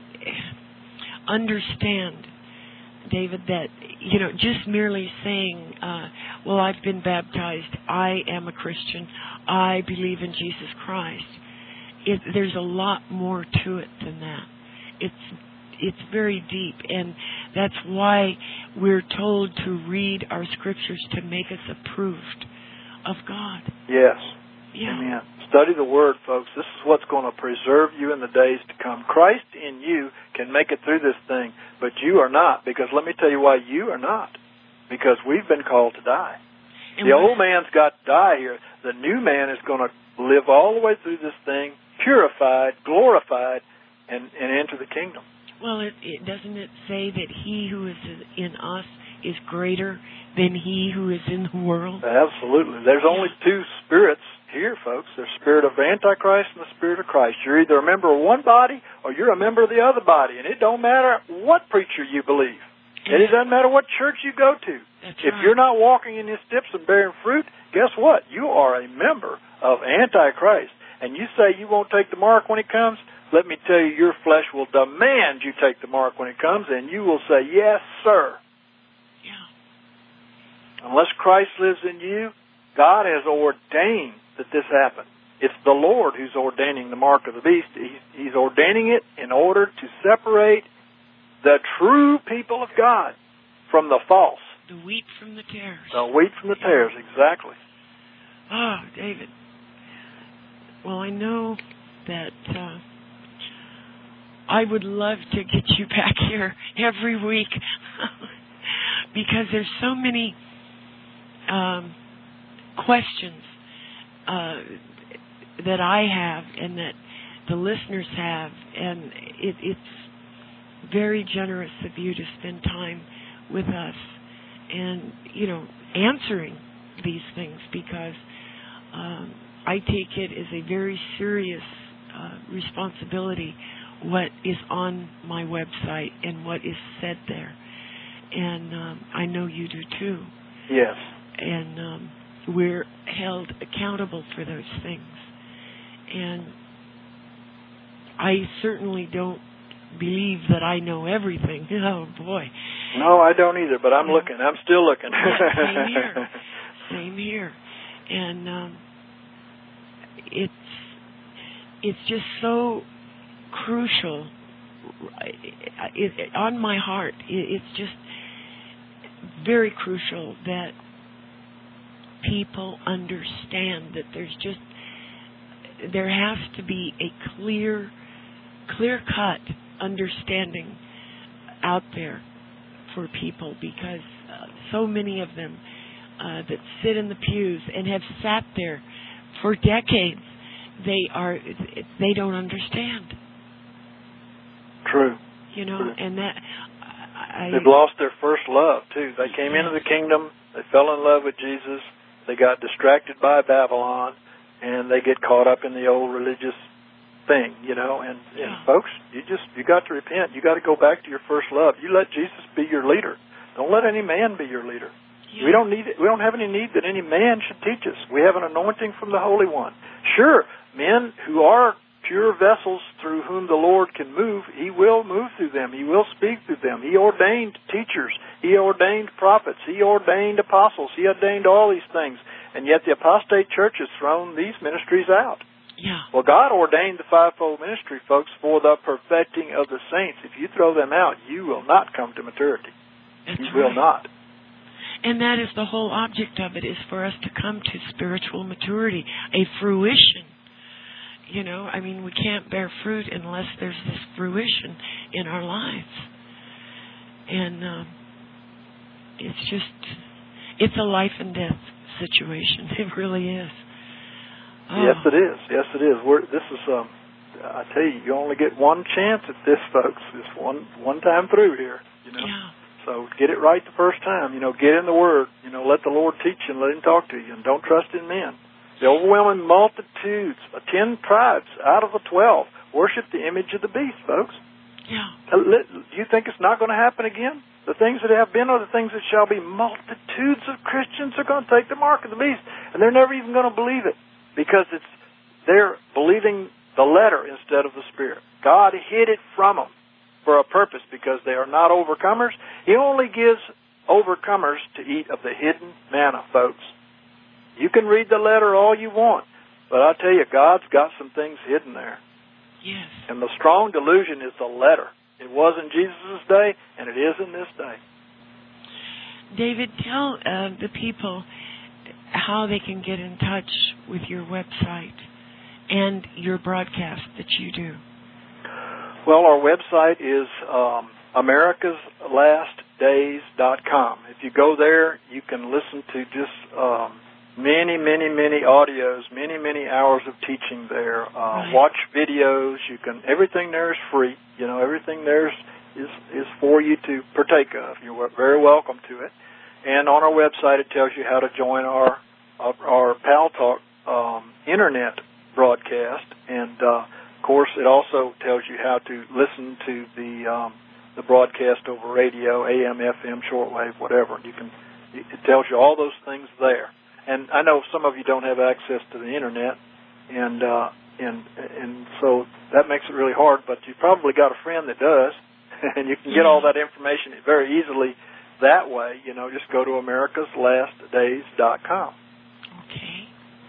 [SPEAKER 1] understand, David, that, you know, just merely saying, uh, well, I've been baptized, I am a Christian, I believe in Jesus Christ. It, there's a lot more to it than that. It's it's very deep, and that's why we're told to read our scriptures to make us approved of God.
[SPEAKER 2] Yes.
[SPEAKER 1] Yeah.
[SPEAKER 2] Amen. Study the Word, folks. This is what's going to preserve you in the days to come. Christ in you can make it through this thing, but you are not, because let me tell you why you are not. Because we've been called to die. And the old man's got to die here. The new man is going to live all the way through this thing, purified, glorified, and, and enter the kingdom.
[SPEAKER 1] Well, it, it doesn't it say that he who is in us is greater than he who is in the world?
[SPEAKER 2] Absolutely. There's only two spirits here, folks. There's the spirit of Antichrist and the spirit of Christ. You're either a member of one body or you're a member of the other body, and it don't matter what preacher you believe. And it doesn't matter what church you go to.
[SPEAKER 1] That's
[SPEAKER 2] if
[SPEAKER 1] right.
[SPEAKER 2] you're not walking in his steps and bearing fruit, guess what? You are a member of Antichrist. And you say you won't take the mark when it comes, let me tell you, your flesh will demand you take the mark when it comes, and you will say, yes, sir.
[SPEAKER 1] Yeah.
[SPEAKER 2] Unless Christ lives in you, God has ordained that this happen. It's the Lord who's ordaining the mark of the beast. He's, he's ordaining it in order to separate the true people of God from the false.
[SPEAKER 1] The wheat from the tares.
[SPEAKER 2] The wheat from the tares, exactly.
[SPEAKER 1] Oh, David. Well, I know that uh, I would love to get you back here every week because there's so many um, questions uh, that I have and that the listeners have, and it, it's very generous of you to spend time with us and, you know, answering these things, because um, I take it as a very serious uh, responsibility what is on my website and what is said there. And um, I know you do too.
[SPEAKER 2] Yes.
[SPEAKER 1] And um, we're held accountable for those things. And I certainly don't believe that I know everything. Oh, boy.
[SPEAKER 2] No, I don't either, but I'm yeah. looking. I'm still looking.
[SPEAKER 1] Yeah, same here. Same here. And um, it's it's just so crucial it, it, on my heart. It, it's just very crucial that people understand that there's just there has to be a clear, clear-cut understanding out there for people, because uh, so many of them uh, that sit in the pews and have sat there for decades, they are they don't understand.
[SPEAKER 2] True.
[SPEAKER 1] You know,
[SPEAKER 2] True.
[SPEAKER 1] and that I,
[SPEAKER 2] they've lost their first love too. They came
[SPEAKER 1] yes.
[SPEAKER 2] into the kingdom, they fell in love with Jesus, they got distracted by Babylon, and they get caught up in the old religious thing, you know. And,
[SPEAKER 1] yeah.
[SPEAKER 2] and folks, you just you got to repent. You got to go back to your first love. You let Jesus be your leader. Don't let any man be your leader. Yeah. We don't need it. We don't have any need that any man should teach us. We have an anointing from the Holy One. Sure, men who are pure vessels through whom the Lord can move, He will move through them. He will speak through them. He ordained teachers. He ordained prophets. He ordained apostles. He ordained all these things. And yet the apostate church has thrown these ministries out.
[SPEAKER 1] Yeah.
[SPEAKER 2] Well, God ordained the fivefold ministry, folks, for the perfecting of the saints. If you throw them out, you will not come to maturity.
[SPEAKER 1] That's
[SPEAKER 2] you
[SPEAKER 1] right.
[SPEAKER 2] will not.
[SPEAKER 1] And that is the whole object of it, is for us to come to spiritual maturity, a fruition. You know, I mean, we can't bear fruit unless there's this fruition in our lives. And um, it's just, it's a life and death situation. It really is. Oh.
[SPEAKER 2] Yes, it is. Yes, it is. We're, this is, um, I tell you, you only get one chance at this, folks. It's one one time through here. You know.
[SPEAKER 1] Yeah.
[SPEAKER 2] So get it right the first time. You know, get in the Word. You know, let the Lord teach you and let Him talk to you. And don't trust in men. The overwhelming multitudes, uh, ten tribes out of the twelve, worship the image of the beast, folks.
[SPEAKER 1] Yeah.
[SPEAKER 2] Uh, do you think it's not going to happen again? The things that have been are the things that shall be. Multitudes of Christians are going to take the mark of the beast, and they're never even going to believe it because it's they're believing the letter instead of the Spirit. God hid it from them for a purpose because they are not overcomers. He only gives overcomers to eat of the hidden manna, folks. You can read the letter all you want, but I tell you, God's got some things hidden there.
[SPEAKER 1] Yes.
[SPEAKER 2] And the strong delusion is the letter. It was in Jesus' day, and it is in this day.
[SPEAKER 1] David, tell uh, the people how they can get in touch with your website and your broadcast that you do.
[SPEAKER 2] Well, our website is um, americas last days dot com. If you go there, you can listen to just um, many, many, many audios, many, many hours of teaching there. Uh,
[SPEAKER 1] right.
[SPEAKER 2] Watch videos. You can. Everything there is free. You know, everything there is, is is for you to partake of. You're very welcome to it. And on our website, it tells you how to join our our, our Pal Talk um, internet broadcast, and uh, of course, it also tells you how to listen to the um, the broadcast over radio, A M, F M, shortwave, whatever. You can. It tells you all those things there. And I know some of you don't have access to the internet, and uh, and and so that makes it really hard. But you probably got a friend that does, and you can get all that information very easily that way. You know, just go to americas last days dot com.
[SPEAKER 1] Okay.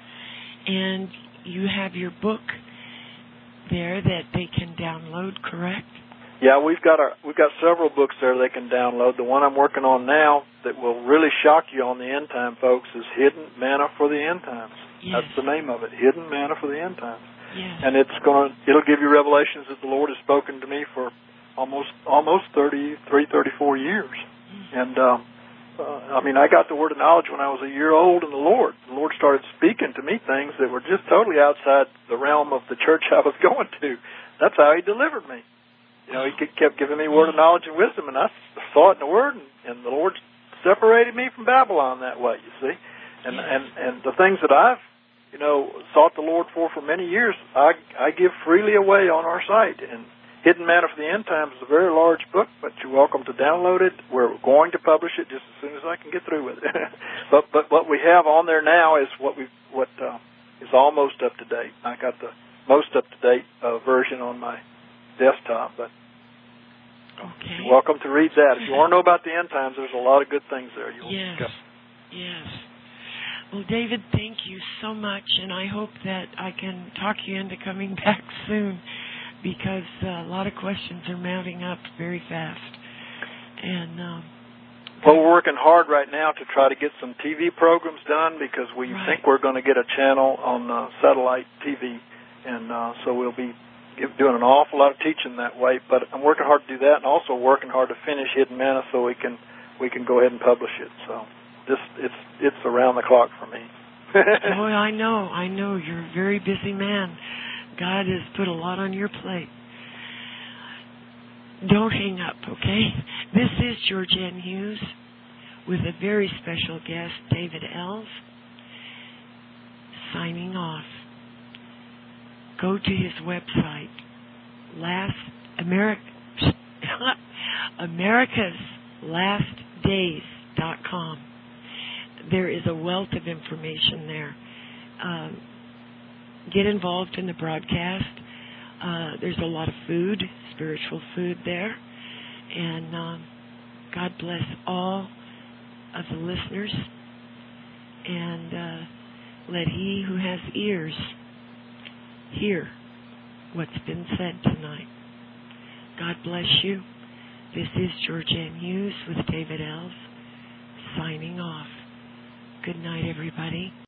[SPEAKER 1] And you have your book there that they can download, correct?
[SPEAKER 2] Yeah, we've got our we've got several books there they can download. The one I'm working on now that will really shock you on the end time, folks, is Hidden Manna for the End Times.
[SPEAKER 1] Yes.
[SPEAKER 2] That's the name of it, Hidden Manna for the End Times.
[SPEAKER 1] Yes.
[SPEAKER 2] And it's going to it'll give you revelations that the Lord has spoken to me for almost almost thirty-three, thirty-four years. Mm-hmm. And um, uh, I mean, I got the word of knowledge when I was a year old in the Lord. The Lord started speaking to me things that were just totally outside the realm of the church I was going to. That's how He delivered me. You know, He kept giving me word of knowledge and wisdom, and I saw it in the Word, and, and the Lord separated me from Babylon that way, you see. And
[SPEAKER 1] yes.
[SPEAKER 2] and and the things that I've, you know, sought the Lord for for many years, I I give freely away on our site. And Hidden Manna for the End Times is a very large book, but you're welcome to download it. We're going to publish it just as soon as I can get through with it. but but what we have on there now is what we what uh, is almost up to date. I got the most up to date uh, version on my desktop, but
[SPEAKER 1] okay.
[SPEAKER 2] You're welcome to read that. If you want to know about the end times, there's a lot of good things there. You'll
[SPEAKER 1] yes,
[SPEAKER 2] discuss.
[SPEAKER 1] yes. Well, David, thank you so much, and I hope that I can talk you into coming back soon, because uh, a lot of questions are mounting up very fast. And um,
[SPEAKER 2] well, we're working hard right now to try to get some T V programs done, because we
[SPEAKER 1] right.
[SPEAKER 2] think we're going to get a channel on uh, satellite T V, and uh, so we'll be doing an awful lot of teaching that way. But I'm working hard to do that, and also working hard to finish Hidden Manna so we can we can go ahead and publish it. So this it's it's around the clock for me.
[SPEAKER 1] Oh, I know, I know. You're a very busy man. God has put a lot on your plate. Don't hang up, okay? This is Georgianne Hughes with a very special guest, David Ells, signing off. Go to his website, last America, americas last days dot com. There is a wealth of information there. Um, get involved in the broadcast. Uh, there's a lot of food, spiritual food there. And um, God bless all of the listeners. And uh, let he who has ears hear what's been said tonight. God bless you. This is Georgianne Hughes with David Ells, signing off. Good night, everybody.